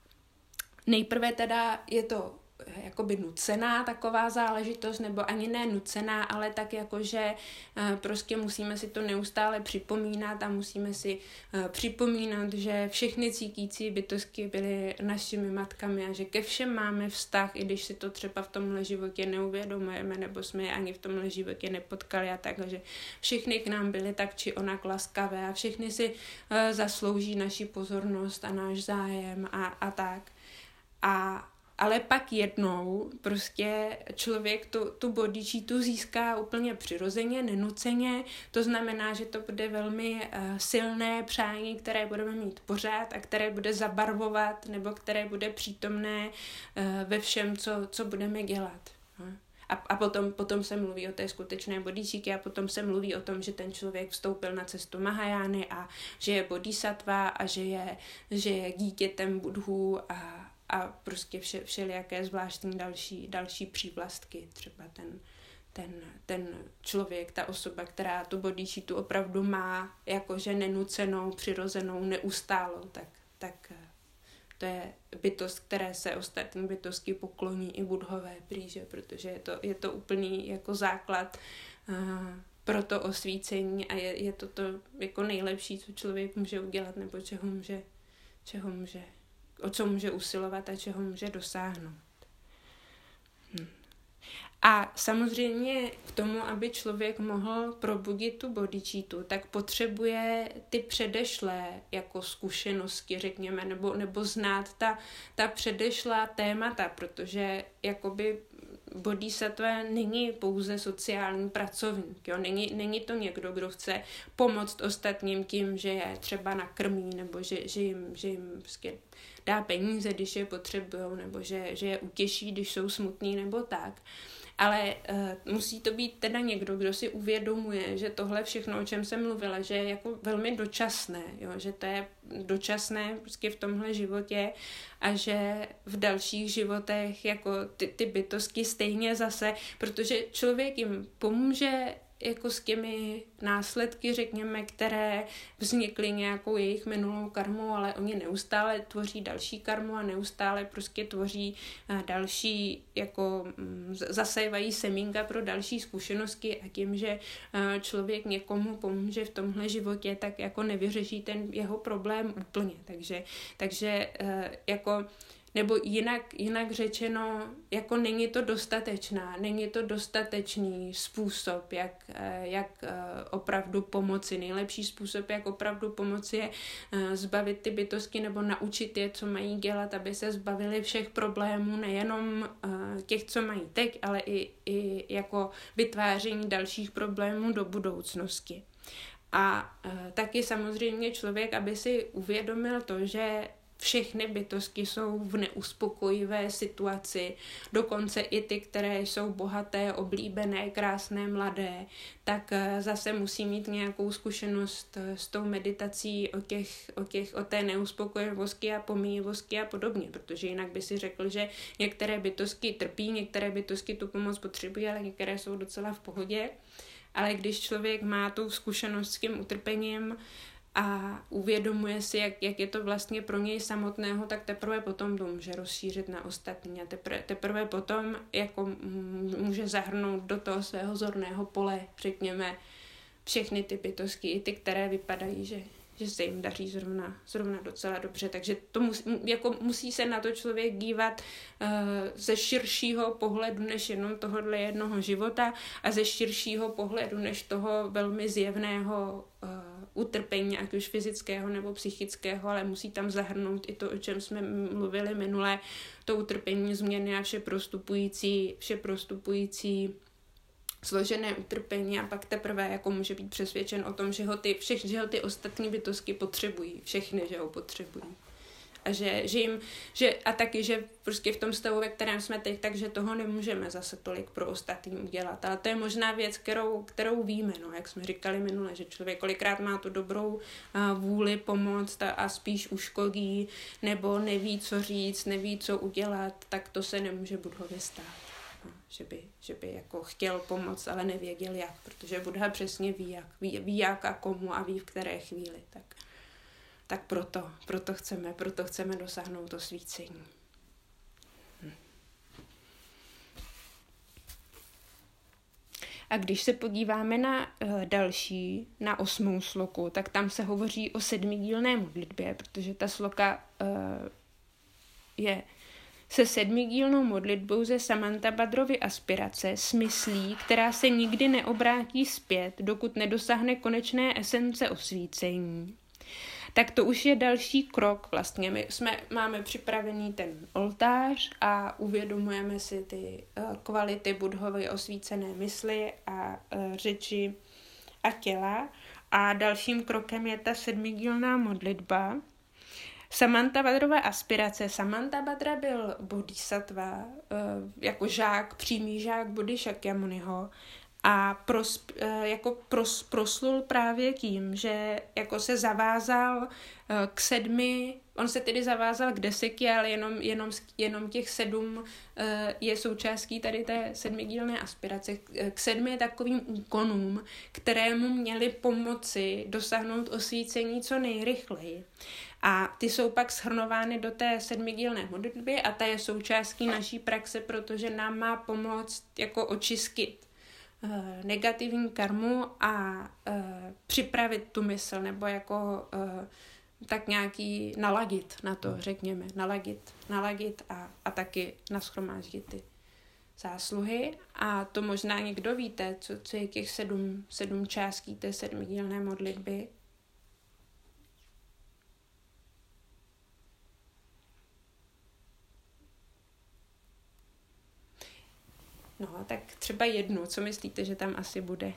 nejprve teda je to jakoby nucená taková záležitost, nebo ani ne nucená, ale tak jako, že prostě musíme si to neustále připomínat a musíme si připomínat, že všechny cítící bytosti byly našimi matkami a že ke všem máme vztah, i když si to třeba v tomhle životě neuvědomujeme, nebo jsme je ani v tomhle životě nepotkali a takhle, že všechny k nám byly tak či onak laskavé a všechny si zaslouží naši pozornost a náš zájem a, a tak. A ale pak jednou prostě člověk tu, tu bodhicittu získá úplně přirozeně, nenuceně. To znamená, že to bude velmi uh, silné přání, které budeme mít pořád a které bude zabarvovat nebo které bude přítomné uh, ve všem, co, co budeme dělat. No. A, a potom, potom se mluví o té skutečné bodhicittě a potom se mluví o tom, že ten člověk vstoupil na cestu Mahajány a že je bodhisattva a že je, že je dítětem Budhů a a prostě vše, všelijaké zvláštní další, další přívlastky, třeba ten, ten, ten člověk, ta osoba, která tu bodhicittu opravdu má jakože nenucenou, přirozenou, neustálou, tak, tak to je bytost, které se ostatní bytosti pokloní i Budhové prýže, protože je to, je to úplný jako základ uh, pro to osvícení a je, je to to jako nejlepší, co člověk může udělat nebo čeho může, čeho může o co může usilovat a čeho může dosáhnout. Hm. A samozřejmě k tomu, aby člověk mohl probudit tu bodhicittu, tak potřebuje ty předešlé jako zkušenosti, řekněme, nebo, nebo znát ta, ta předešlá témata, protože jakoby bodhisattva není pouze sociální pracovník, jo? Není, není to někdo, kdo chce pomoct ostatním tím, že je třeba nakrmí, nebo že, že jim, že jim prostě dá peníze, když je potřebujou, nebo že, že je utěší, když jsou smutní, nebo tak. Ale uh, musí to být teda někdo, kdo si uvědomuje, že tohle všechno, o čem jsem mluvila, že je jako velmi dočasné, jo? Že to je dočasné prostě v tomhle životě a že v dalších životech jako ty, ty bytosti stejně zase, protože člověk jim pomůže jako s těmi následky, řekněme, které vznikly nějakou jejich minulou karmou, ale oni neustále tvoří další karmu a neustále prostě tvoří další, jako zasévají semínka pro další zkušenosti a tím, že člověk někomu pomůže v tomhle životě, tak jako nevyřeší ten jeho problém úplně. Takže, takže jako nebo jinak, jinak řečeno, jako není to dostatečná, není to dostatečný způsob, jak, jak opravdu pomoci. Nejlepší způsob, jak opravdu pomoci, je zbavit ty bytosti nebo naučit je, co mají dělat, aby se zbavili všech problémů, nejenom těch, co mají teď, ale i, i jako vytváření dalších problémů do budoucnosti. A taky samozřejmě člověk, aby si uvědomil to, že všechny bytosti jsou v neuspokojivé situaci, dokonce i ty, které jsou bohaté, oblíbené, krásné, mladé, tak zase musí mít nějakou zkušenost s tou meditací o, těch, o, těch, o té neuspokojivosti a pomíjivosti a podobně, protože jinak by si řekl, že některé bytosti trpí, některé bytosti tu pomoc potřebují, ale některé jsou docela v pohodě. Ale když člověk má tu zkušenost s tím utrpením a uvědomuje si, jak, jak je to vlastně pro něj samotného, tak teprve potom to může rozšířit na ostatní a teprve, teprve potom jako může zahrnout do toho svého zorného pole, řekněme, všechny ty bytosti, i ty, které vypadají, že, že se jim daří zrovna, zrovna docela dobře. Takže to musí, jako musí se na to člověk dívat uh, ze širšího pohledu, než jenom tohohle jednoho života a ze širšího pohledu, než toho velmi zjevného uh, utrpení, ať už fyzického nebo psychického, ale musí tam zahrnout i to, o čem jsme mluvili minule, to utrpení, změny a vše prostupující, vše prostupující složené utrpení a pak teprve jako může být přesvědčen o tom, že ho ty, všech, že ho ty ostatní bytosti potřebují, všechny, že ho potřebují. A že, že jim, že, a taky, že prostě v tom stavu, ve kterém jsme teď, takže toho nemůžeme zase tolik pro ostatní udělat. Ale to je možná věc, kterou, kterou víme, no, jak jsme říkali minule, že člověk kolikrát má tu dobrou uh, vůli pomoct a, a spíš uškodí, nebo neví, co říct, neví, co udělat, tak to se nemůže Budhově stát. No, že by, že by jako chtěl pomoct, ale nevěděl jak, protože Buddha přesně ví jak, ví, ví jak a komu a ví v které chvíli. Tak, tak proto, proto chceme, proto chceme dosáhnout osvícení. Hm. A když se podíváme na uh, další, na osmou sloku, tak tam se hovoří o sedmidílné modlitbě, protože ta sloka uh, je se sedmidílnou modlitbou ze Samantabhadrovy aspirace smyslí, která se nikdy neobrátí zpět, dokud nedosáhne konečné esence osvícení. Tak to už je další krok. Vlastně my jsme, máme připravený ten oltář a uvědomujeme si ty uh, kvality Budhovy osvícené mysli a uh, řeči a těla. A dalším krokem je ta sedmidílná modlitba. Samantabhadrova aspirace. Samantabhadra byl bodhisattva, jako žák, přímý žák Bodhi Shakyamuniho a pros, jako pros, proslul právě tím, že jako se zavázal k sedmi, on se tedy zavázal k deseti, ale jenom, jenom, jenom těch sedm je součástí tady té sedmidílné aspirace, k sedmi takovým úkonům, které mu měly pomoci dosáhnout osvícení co nejrychleji. A ty jsou pak shrnovány do té sedmidílné modlitby a ta je součástí naší praxe, protože nám má pomoct jako očistit uh, negativní karmu a uh, připravit tu mysl, nebo jako uh, tak nějaký naladit na to, řekněme, naladit, naladit a, a taky nashromáždit ty zásluhy. A to možná někdo víte, co, co je těch sedm, sedm částí té sedmidílné modlitby. No, tak třeba jednu. Co myslíte, že tam asi bude?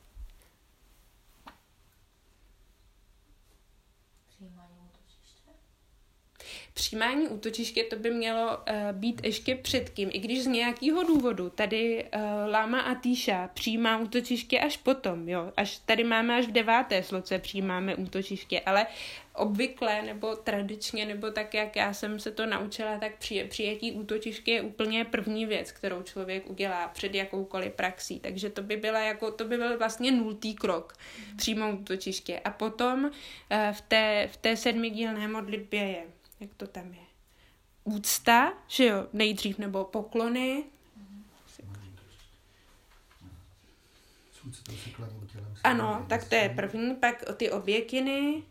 Přijímání útočiště?
Přijímání útočiště to by mělo uh, být ještě předtím. I když z nějakého důvodu tady uh, Lama Atisha přijímá útočiště až potom. Jo? Až tady máme až v deváté sloce přijímáme útočiště, ale obvykle nebo tradičně, nebo tak, jak já jsem se to naučila, tak při, přijetí útočiště je úplně první věc, kterou člověk udělá před jakoukoliv praxí. Takže to by, byla jako, to by byl vlastně nultý krok, mm. přijmout útočiště. A potom uh, v té, v té sedmidílné modlitbě je, jak to tam je, úcta, že jo, nejdřív, nebo poklony. Mm. Ano, tak to je první, pak ty oběkiny,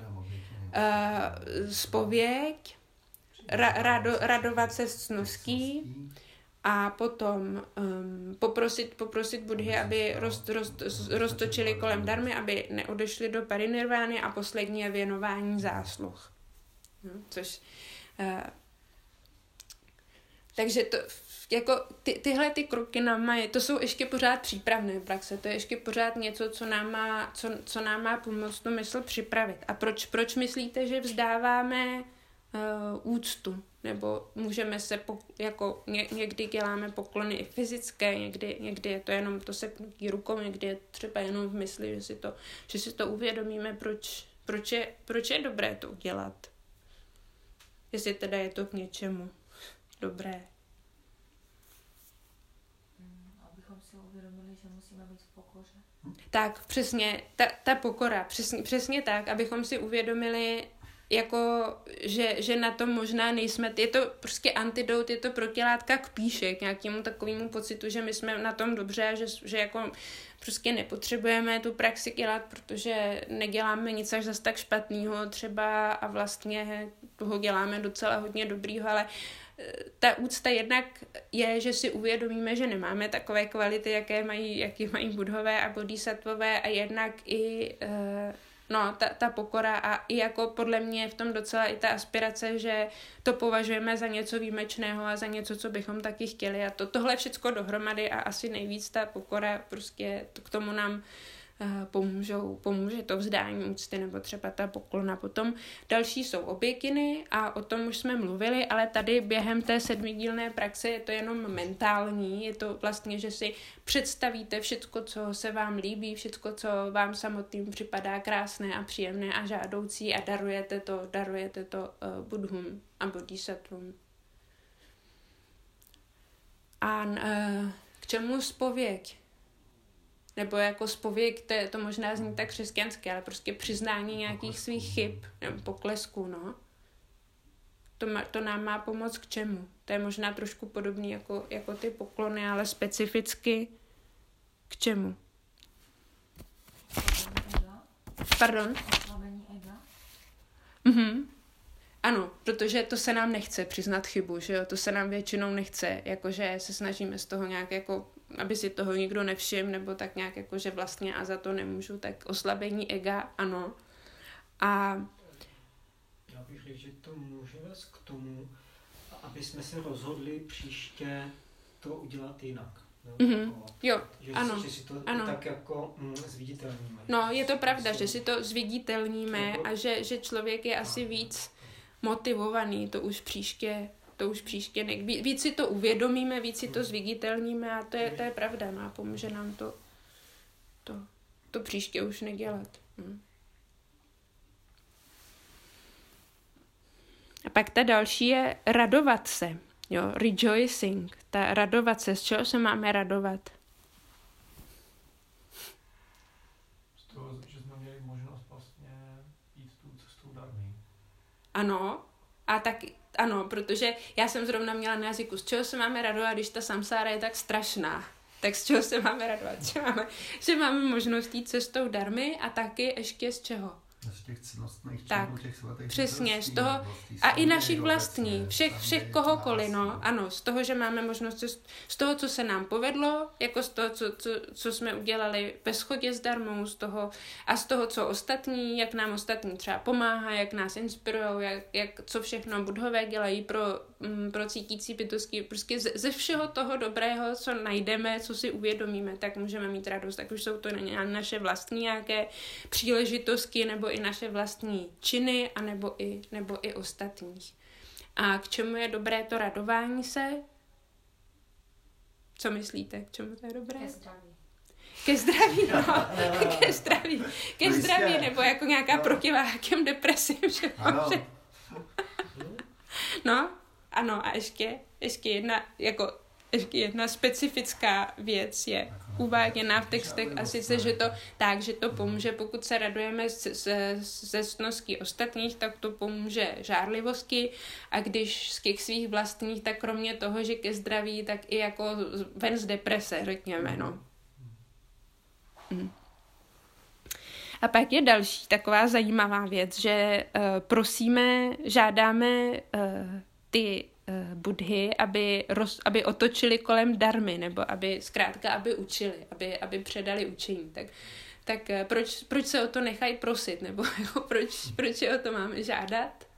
Uh, zpověď, ra, rado, radovat se s cností a potom um, poprosit, poprosit Buddhy, aby roz, roz, roztočili kolem dharmy, aby neodešli do parinirvány a poslední je věnování zásluh. No, což uh, takže to, jako ty, tyhle ty kroky nám mají, to jsou ještě pořád přípravné praxe, to je ještě pořád něco, co nám má, co, co nám má pomoct tu mysl připravit. A proč, proč myslíte, že vzdáváme uh, úctu, nebo můžeme se, po, jako ně, někdy děláme poklony i fyzické, někdy, někdy je to jenom to sepnutí rukou, někdy je třeba jenom v mysli, že si to, že si to uvědomíme, proč, proč, je, proč je dobré to udělat. Jestli teda je to k něčemu dobré.
Abychom si uvědomili, že musíme být v pokoře.
Tak, přesně, ta, ta pokora, přesně, přesně tak, abychom si uvědomili, jako, že, že na tom možná nejsme, je to prostě antidot, je to protilátka k píše, k nějakému takovému pocitu, že my jsme na tom dobře a že, že jako prostě nepotřebujeme tu praxi dělat, protože neděláme nic až zase tak špatného třeba a vlastně toho děláme docela hodně dobrýho, ale ta úcta jednak je, že si uvědomíme, že nemáme takové kvality, jaké mají, jaké mají budhové a bodhisattvové a jednak i uh, no, ta, ta pokora a i jako podle mě v tom docela i ta aspirace, že to považujeme za něco výjimečného a za něco, co bychom taky chtěli a to, tohle všecko dohromady a asi nejvíc ta pokora prostě to, k tomu nám uh, pomůžou, pomůže to vzdání úcty nebo třeba ta poklona. Potom další jsou oběkiny a o tom už jsme mluvili, ale tady během té sedmidílné praxe je to jenom mentální, je to vlastně, že si představíte všecko, co se vám líbí, všecko, co vám samotným připadá krásné a příjemné a žádoucí a darujete to, darujete to uh, budhům a bodhisattvům. A uh, k čemu zpověď? Nebo jako zpověď, to, to možná zní tak křesťanské, ale prostě přiznání nějakých svých chyb, nebo poklesků, no. To, má, to nám má pomoct k čemu? To je možná trošku podobný jako, jako ty poklony, ale specificky k čemu? Pardon?
Oslavení ega?
Mhm. Ano, protože to se nám nechce přiznat chybu, že jo? To se nám většinou nechce, jakože se snažíme z toho nějak jako, aby si toho nikdo nevšiml, nebo tak nějak jako, že vlastně a za to nemůžu, tak oslabení ega, ano. A
já bych řekl, že to může vést k tomu, aby jsme se rozhodli příště to udělat jinak.
Mm-hmm. Jo,
že
ano.
Si, že si to
ano.
tak jako mm, zviditelníme.
No, je to pravda, že si to zviditelníme a že, že člověk je asi víc motivovaný, to už příště, to už příště ne... Víc si to uvědomíme, víc si to zviditelníme a to je, to je pravda, no a pomůže nám to, to, to příště už nedělat. Hm. A pak ta další je radovat se, jo, rejoicing, ta radovat se, z čeho se máme radovat?
Z toho, že jsme měli možnost vlastně jít tu cestou darmy.
Ano, a tak ano, protože já jsem zrovna měla na jazyku, z čeho se máme radovat, když ta samsára je tak strašná. Tak z čeho se máme radovat? Že máme, že máme možnost jít cestou darmy a taky ještě z čeho?
Z těch cnostných
tak,
činů, těch svatých
přesně, z toho,
vlastní,
a i našich vlastní, všech, všech kohokoliv, no,
nás,
ano, z toho, že máme možnost, z toho, co se nám povedlo, jako z toho, co, co, co jsme udělali ve shodě s darmou, z toho, a z toho, co ostatní, jak nám ostatní třeba pomáhá, jak nás inspirujou, jak, jak, co všechno budhové dělají pro, mm, pro cítící bytosti, prostě ze, ze všeho toho dobrého, co najdeme, co si uvědomíme, tak můžeme mít radost, tak už jsou to naše vlastní nějaké příležitosti, nebo i naše vlastní činy, anebo i, nebo i ostatních. A k čemu je dobré to radování se? Co myslíte, k čemu to je dobré?
Ke zdraví.
Ke zdraví, no. Ke zdraví. Ke zdraví, nebo jako nějaká protiváha těm depresím. Že
ano.
No, ano, a ještě, ještě jedna, jako ještě jedna specifická věc je uváděná v textech a sice, že to tak, že to pomůže, pokud se radujeme ze ctností ostatních, tak to pomůže žárlivosti a když z těch svých vlastních, tak kromě toho, že ke zdraví, tak i jako ven z deprese, řekněme, no. Mm. A pak je další taková zajímavá věc, že uh, prosíme, žádáme uh, ty Budhy, aby, roz, aby otočili kolem darmy, nebo aby zkrátka, aby učili, aby, aby předali učení. Tak, tak proč, proč se o to nechají prosit, nebo jako proč, proč je o to máme žádat?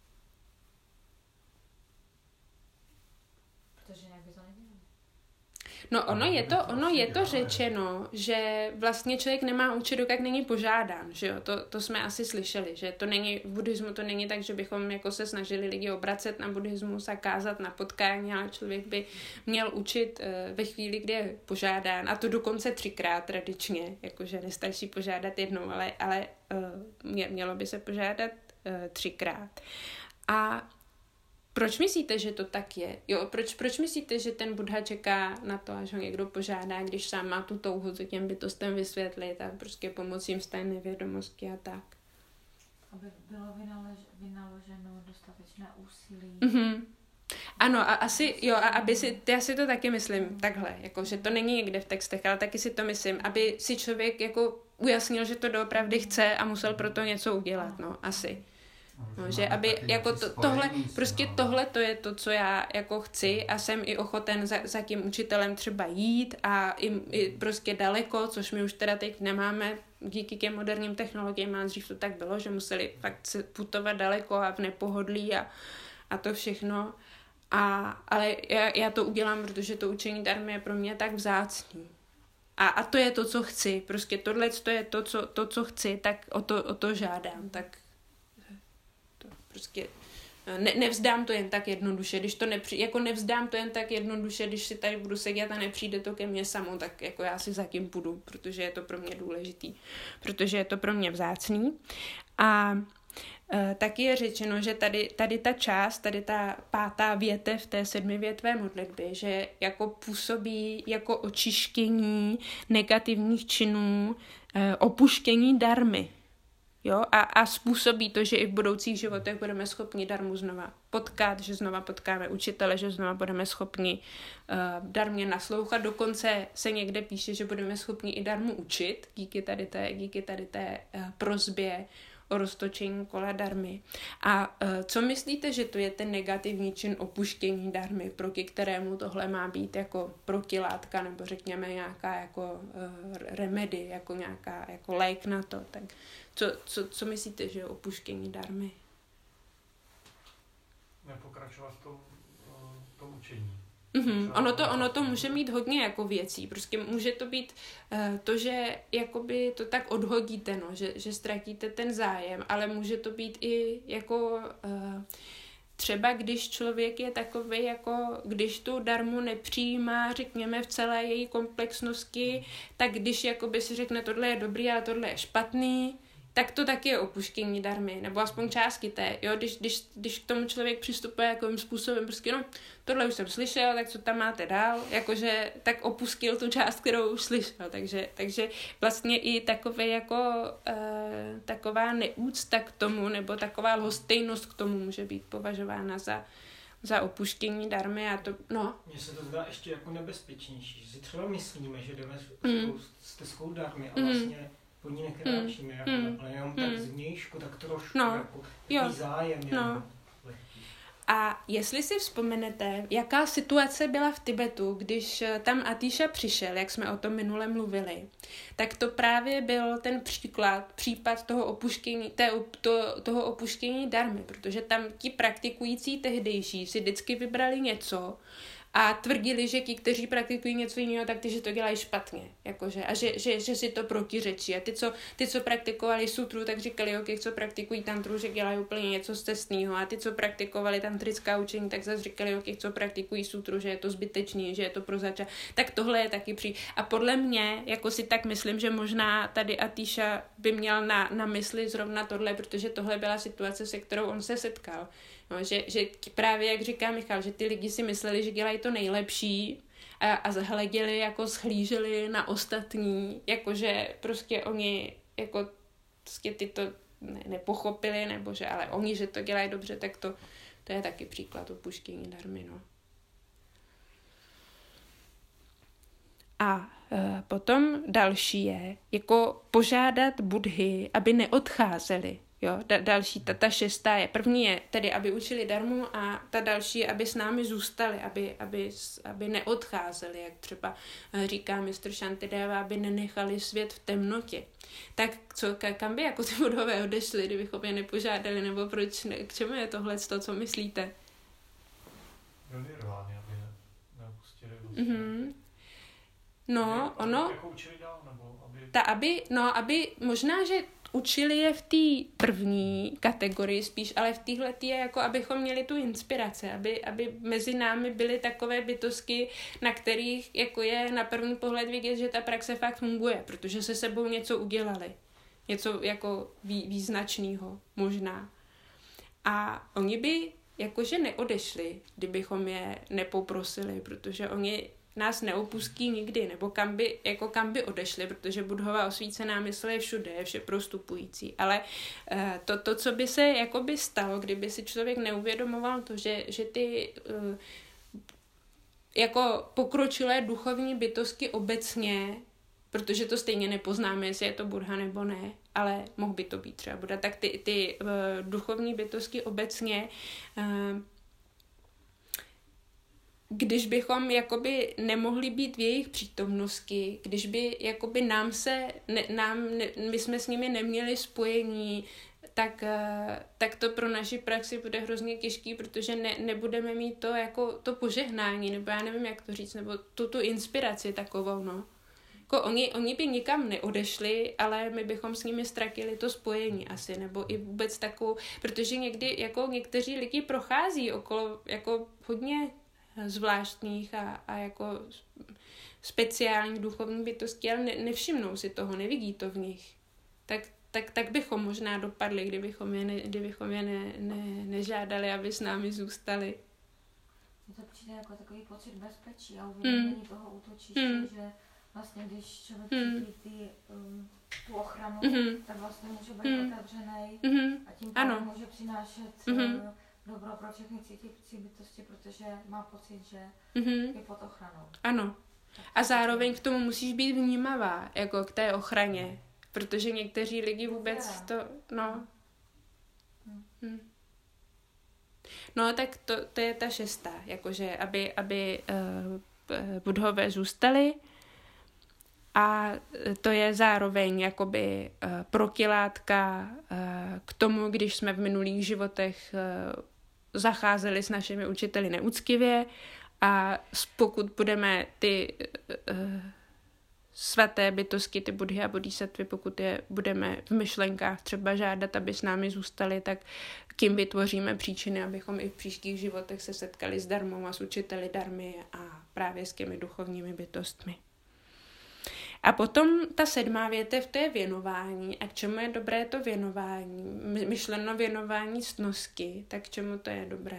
Protože jinak by to nedělali.
No ono je to,
To
ono
asi
je to
dělá,
řečeno, že vlastně člověk nemá učit, dokud není požádán, že jo, to, to jsme asi slyšeli, že to není, v buddhismu to není tak, že bychom jako se snažili lidi obracet na buddhismus a kázat na potkání, ale člověk by měl učit uh, ve chvíli, kdy je požádán, a to dokonce třikrát tradičně, jakože nestačí požádat jednou, ale, ale uh, mě, mělo by se požádat uh, třikrát. A proč myslíte, že to tak je? Jo, proč, proč myslíte, že ten Buddha čeká na to, až ho někdo požádá, když sám má tu touhu to těm bytostem vysvětlit a prostě pomoct jim z té nevědomosti a tak?
Aby bylo vynalož, vynaloženo dostatečné úsilí.
Mm-hmm. Ano, a asi, jo, a aby si, já si to taky myslím takhle, jako, že to není někde v textech, ale taky si to myslím, aby si člověk jako ujasnil, že to doopravdy chce a musel pro to něco udělat, no, asi. No, že aby jako to, tohle, prostě tohle to je to, co já jako chci a jsem i ochoten za, za tím učitelem třeba jít a i, i prostě daleko, což my už teda teď nemáme díky těm moderním technologiím, a dřív to tak bylo, že museli fakt se putovat daleko a v nepohodlí a, a to všechno. A, ale já, já to udělám, protože to učení darmy je pro mě tak vzácný. A, a to je to, co chci. Prostě tohle to je to, co, to, co chci, tak o to, o to žádám. Tak to prostě ne, nevzdám to jen tak jednoduše. Když to nepři, jako nevzdám to jen tak jednoduše, když si tady budu sedět a nepřijde to ke mně samo, tak jako já si za tím půjdu, protože je to pro mě důležitý. Protože je to pro mě vzácný. A e, taky je řečeno, že tady, tady ta část, tady ta pátá větev té sedmivětvé modlitby, že jako působí jako očištění negativních činů, e, opuštění darmy. Jo? A, a způsobí to, že i v budoucích životech budeme schopni darmu znova potkat, že znova potkáme učitele, že znova budeme schopni uh, darmě naslouchat. Dokonce se někde píše, že budeme schopni i darmu učit díky tady té, díky tady té uh, prosbě o roztočení kola darmy. A uh, co myslíte, že to je ten negativní čin opuštění darmy, proti kterému tohle má být jako protilátka, nebo řekněme nějaká jako uh, remedy, jako nějaká jako lék na to? Tak co, co, co myslíte, že je opuštění darmy?
Nepokračovat v tom, v tom učení.
Mm-hmm. Ono, to, ono to může mít hodně jako věcí. Prostě může to být uh, to, že jakoby to tak odhodíte, no, že, že ztratíte ten zájem, ale může to být i jako uh, třeba když člověk je takový, jako když tu darmu nepřijímá, řekněme, v celé její komplexnosti, tak když jakoby si řekne, tohle je dobrý, ale tohle je špatný, tak to taky je opuštění darmy, nebo aspoň částky té, jo, když, když, když k tomu člověk přistupuje jakým způsobem, prostě no, tohle už jsem slyšel, tak co tam máte dál, jakože tak opustil tu část, kterou už slyšel, takže, takže vlastně i takové jako uh, taková neúcta k tomu, nebo taková lhostejnost k tomu může být považována za, za opuštění darmy a to, no.
Mně se to zdá ještě jako nebezpečnější, že si třeba myslíme, že jdeme
mm.
s stezkou darmy a vlastně mm. po ní nekráčíme, mm. jako,
mm.
ale jenom
mm.
tak zvnějšku, tak trošku
no.
jako
jo.
zájem.
No. A jestli si vzpomenete, jaká situace byla v Tibetu, když tam Atisha přišel, jak jsme o tom minule mluvili, tak to právě byl ten příklad, případ toho opuštění, té, to, toho opuštění darmy, protože tam ti praktikující tehdejší si vždycky vybrali něco a tvrdili, že ti, kteří praktikují něco jiného, tak ty, že to dělají špatně. Jakože, a že, že, že si to protiřečí. A ty co, ty, co praktikovali sutru, tak říkali, ok, co praktikují tantru, že dělají úplně něco cestného. A ty, co praktikovali tantrická učení, tak zase říkali, ok, co praktikují sutru, že je to zbytečný, že je to pro zača. Tak tohle je taky při. A podle mě, jako si tak myslím, že možná tady Atisha by měl na, na mysli zrovna tohle, protože tohle byla situace, se kterou on se setkal. No, že, že právě, jak říká Michal, že ty lidi si mysleli, že dělají to nejlepší a, a hleděli, jako schlíželi na ostatní, jakože prostě oni jako prostě ty to ne, nepochopili, nebo že, ale oni, že to dělají dobře, tak to, to je taky příklad opuštění darmy, no. A e, potom další je, jako požádat Budhy, aby neodcházeli. Jo, da, další, ta, ta šestá je. První je tedy, aby učili darmu a ta další je, aby s námi zůstali, aby, aby, aby neodcházeli, jak třeba říká mistr Shantideva, aby nenechali svět v temnotě. Tak co, kam by jako ty Budhové odešli, kdybychom je nepožádali, nebo proč, ne, k čemu je tohle, co myslíte?
Do nirvány, aby ne, neopustili.
Mm-hmm. No,
Aby-
ono,
Jako učili dál, nebo aby...
ta aby, no, aby možná, že učili je v té první kategorii spíš, ale v téhletý je jako, abychom měli tu inspiraci, aby, aby mezi námi byly takové bytostky, na kterých jako je na první pohled vidět, že ta praxe fakt funguje, protože se sebou něco udělali. Něco jako vý, význačného možná. A oni by jakože neodešli, kdybychom je nepoprosili, protože oni nás neopustí nikdy, nebo kam by, jako kam by odešli, protože Buddhova osvícená mysl je všude, je vše prostupující. Ale uh, to, to, co by se jakoby stalo, kdyby si člověk neuvědomoval to, že, že ty uh, jako pokročilé duchovní bytosti obecně, protože to stejně nepoznáme, jestli je to Buddha nebo ne, ale mohl by to být třeba Buddha, tak ty, ty uh, duchovní bytosti obecně uh, když bychom jakoby nemohli být v jejich přítomnosti, když by jakoby nám se, ne, nám, ne, my jsme s nimi neměli spojení, tak, tak to pro naši praxi bude hrozně těžký, protože ne, nebudeme mít to jako to požehnání, nebo já nevím, jak to říct, nebo tu, tu inspiraci takovou, no. Jako oni, oni by nikam neodešli, ale my bychom s nimi ztratili to spojení asi, nebo i vůbec takovou, protože někdy jako někteří lidi prochází okolo jako hodně zvláštních a, a jako speciálních duchovních bytostí, ale ne, nevšimnou si toho, nevidí to v nich. Tak, tak, tak bychom možná dopadli, kdybychom je, ne, kdybychom je ne, ne, nežádali, aby s námi zůstali.
To přijde jako takový pocit bezpečí a uvědomění mm. toho útočiště, mm. že vlastně když člověk
mm.
cítí um, tu ochranu,
mm.
tak vlastně může být mm. otevřenej
mm.
a tím pádem
ano.
může přinášet
mm.
uh, dobro pro všechny cítící bytosti, protože má pocit, že
mm-hmm.
je pod ochranou.
Ano. A zároveň k tomu musíš být vnímavá, jako k té ochraně, protože někteří lidi vůbec to, no. Hmm. No, tak to, to je ta šestá, jakože, aby, aby uh, Buddhové zůstali a to je zároveň jakoby uh, protilátka uh, k tomu, když jsme v minulých životech uh, zacházeli s našimi učiteli neúctivě a pokud budeme ty uh, svaté bytosti, ty Buddhy a bodhisattvy, pokud je budeme v myšlenkách třeba žádat, aby s námi zůstali, tak tím vytvoříme příčiny, abychom i v příštích životech se setkali s dharmou a s učiteli dharmy a právě s těmi duchovními bytostmi. A potom ta sedmá větev, to je věnování. A k čemu je dobré to věnování? Myšleno věnování ctnosti, tak k čemu to je dobré?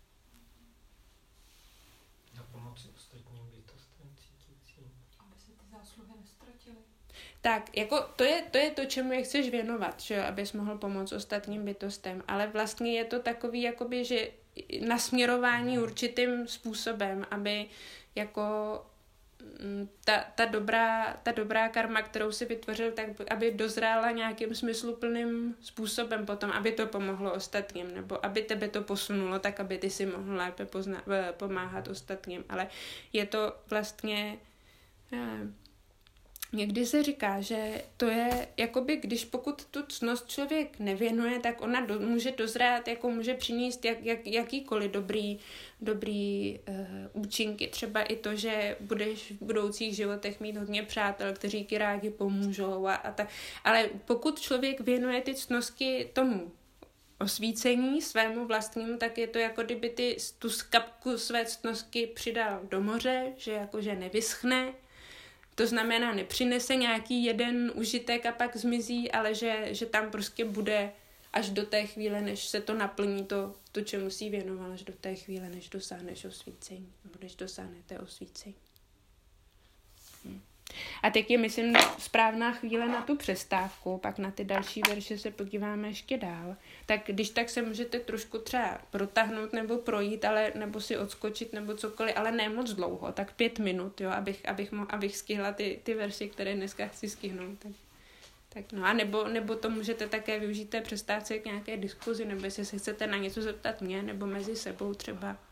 Na pomoci ostatním bytostem cítícím.
Aby se ty zásluhy neztratily.
Tak, jako to je, to je to, čemu je chceš věnovat, že jo, abys mohl pomoct ostatním bytostem. Ale vlastně je to takový, jakoby, že nasměrování určitým způsobem, aby jako Ta, ta, dobrá, ta dobrá karma, kterou si vytvořil, tak aby dozrála nějakým smysluplným způsobem potom, aby to pomohlo ostatním, nebo aby tebe to posunulo, tak aby ty si mohl lépe pozna- pomáhat ostatním. Ale je to vlastně... Ne, někdy se říká, že to je, jakoby, když pokud tu ctnost člověk nevěnuje, tak ona do, může dozrát, jako může přinést jak, jak, jakýkoliv dobrý, dobrý uh, účinky. Třeba i to, že budeš v budoucích životech mít hodně přátel, kteří ti rádi pomůžou a, a tak. Ale pokud člověk věnuje ty ctnosti tomu osvícení svému vlastnímu, tak je to jako kdyby ty, tu kapku své ctnosti přidal do moře, že jakože nevyschne. To znamená, nepřinese nějaký jeden užitek a pak zmizí, ale že, že tam prostě bude až do té chvíle, než se to naplní, to, to čemu si věnoval, až do té chvíle, než dosáhneš osvícení, nebo než dosáhnete osvícení. Hm. A teď je, myslím, správná chvíle na tu přestávku, pak na ty další verše se podíváme ještě dál. Tak když tak se můžete trošku třeba protáhnout nebo projít, ale, nebo si odskočit nebo cokoliv, ale ne moc dlouho, tak pět minut, jo, abych, abych, mo, abych stihla ty, ty verše, které dneska chci stihnout. Tak, tak no a nebo, nebo to můžete také využít té přestávce k nějaké diskuzi, nebo jestli se chcete na něco zeptat mě, nebo mezi sebou třeba.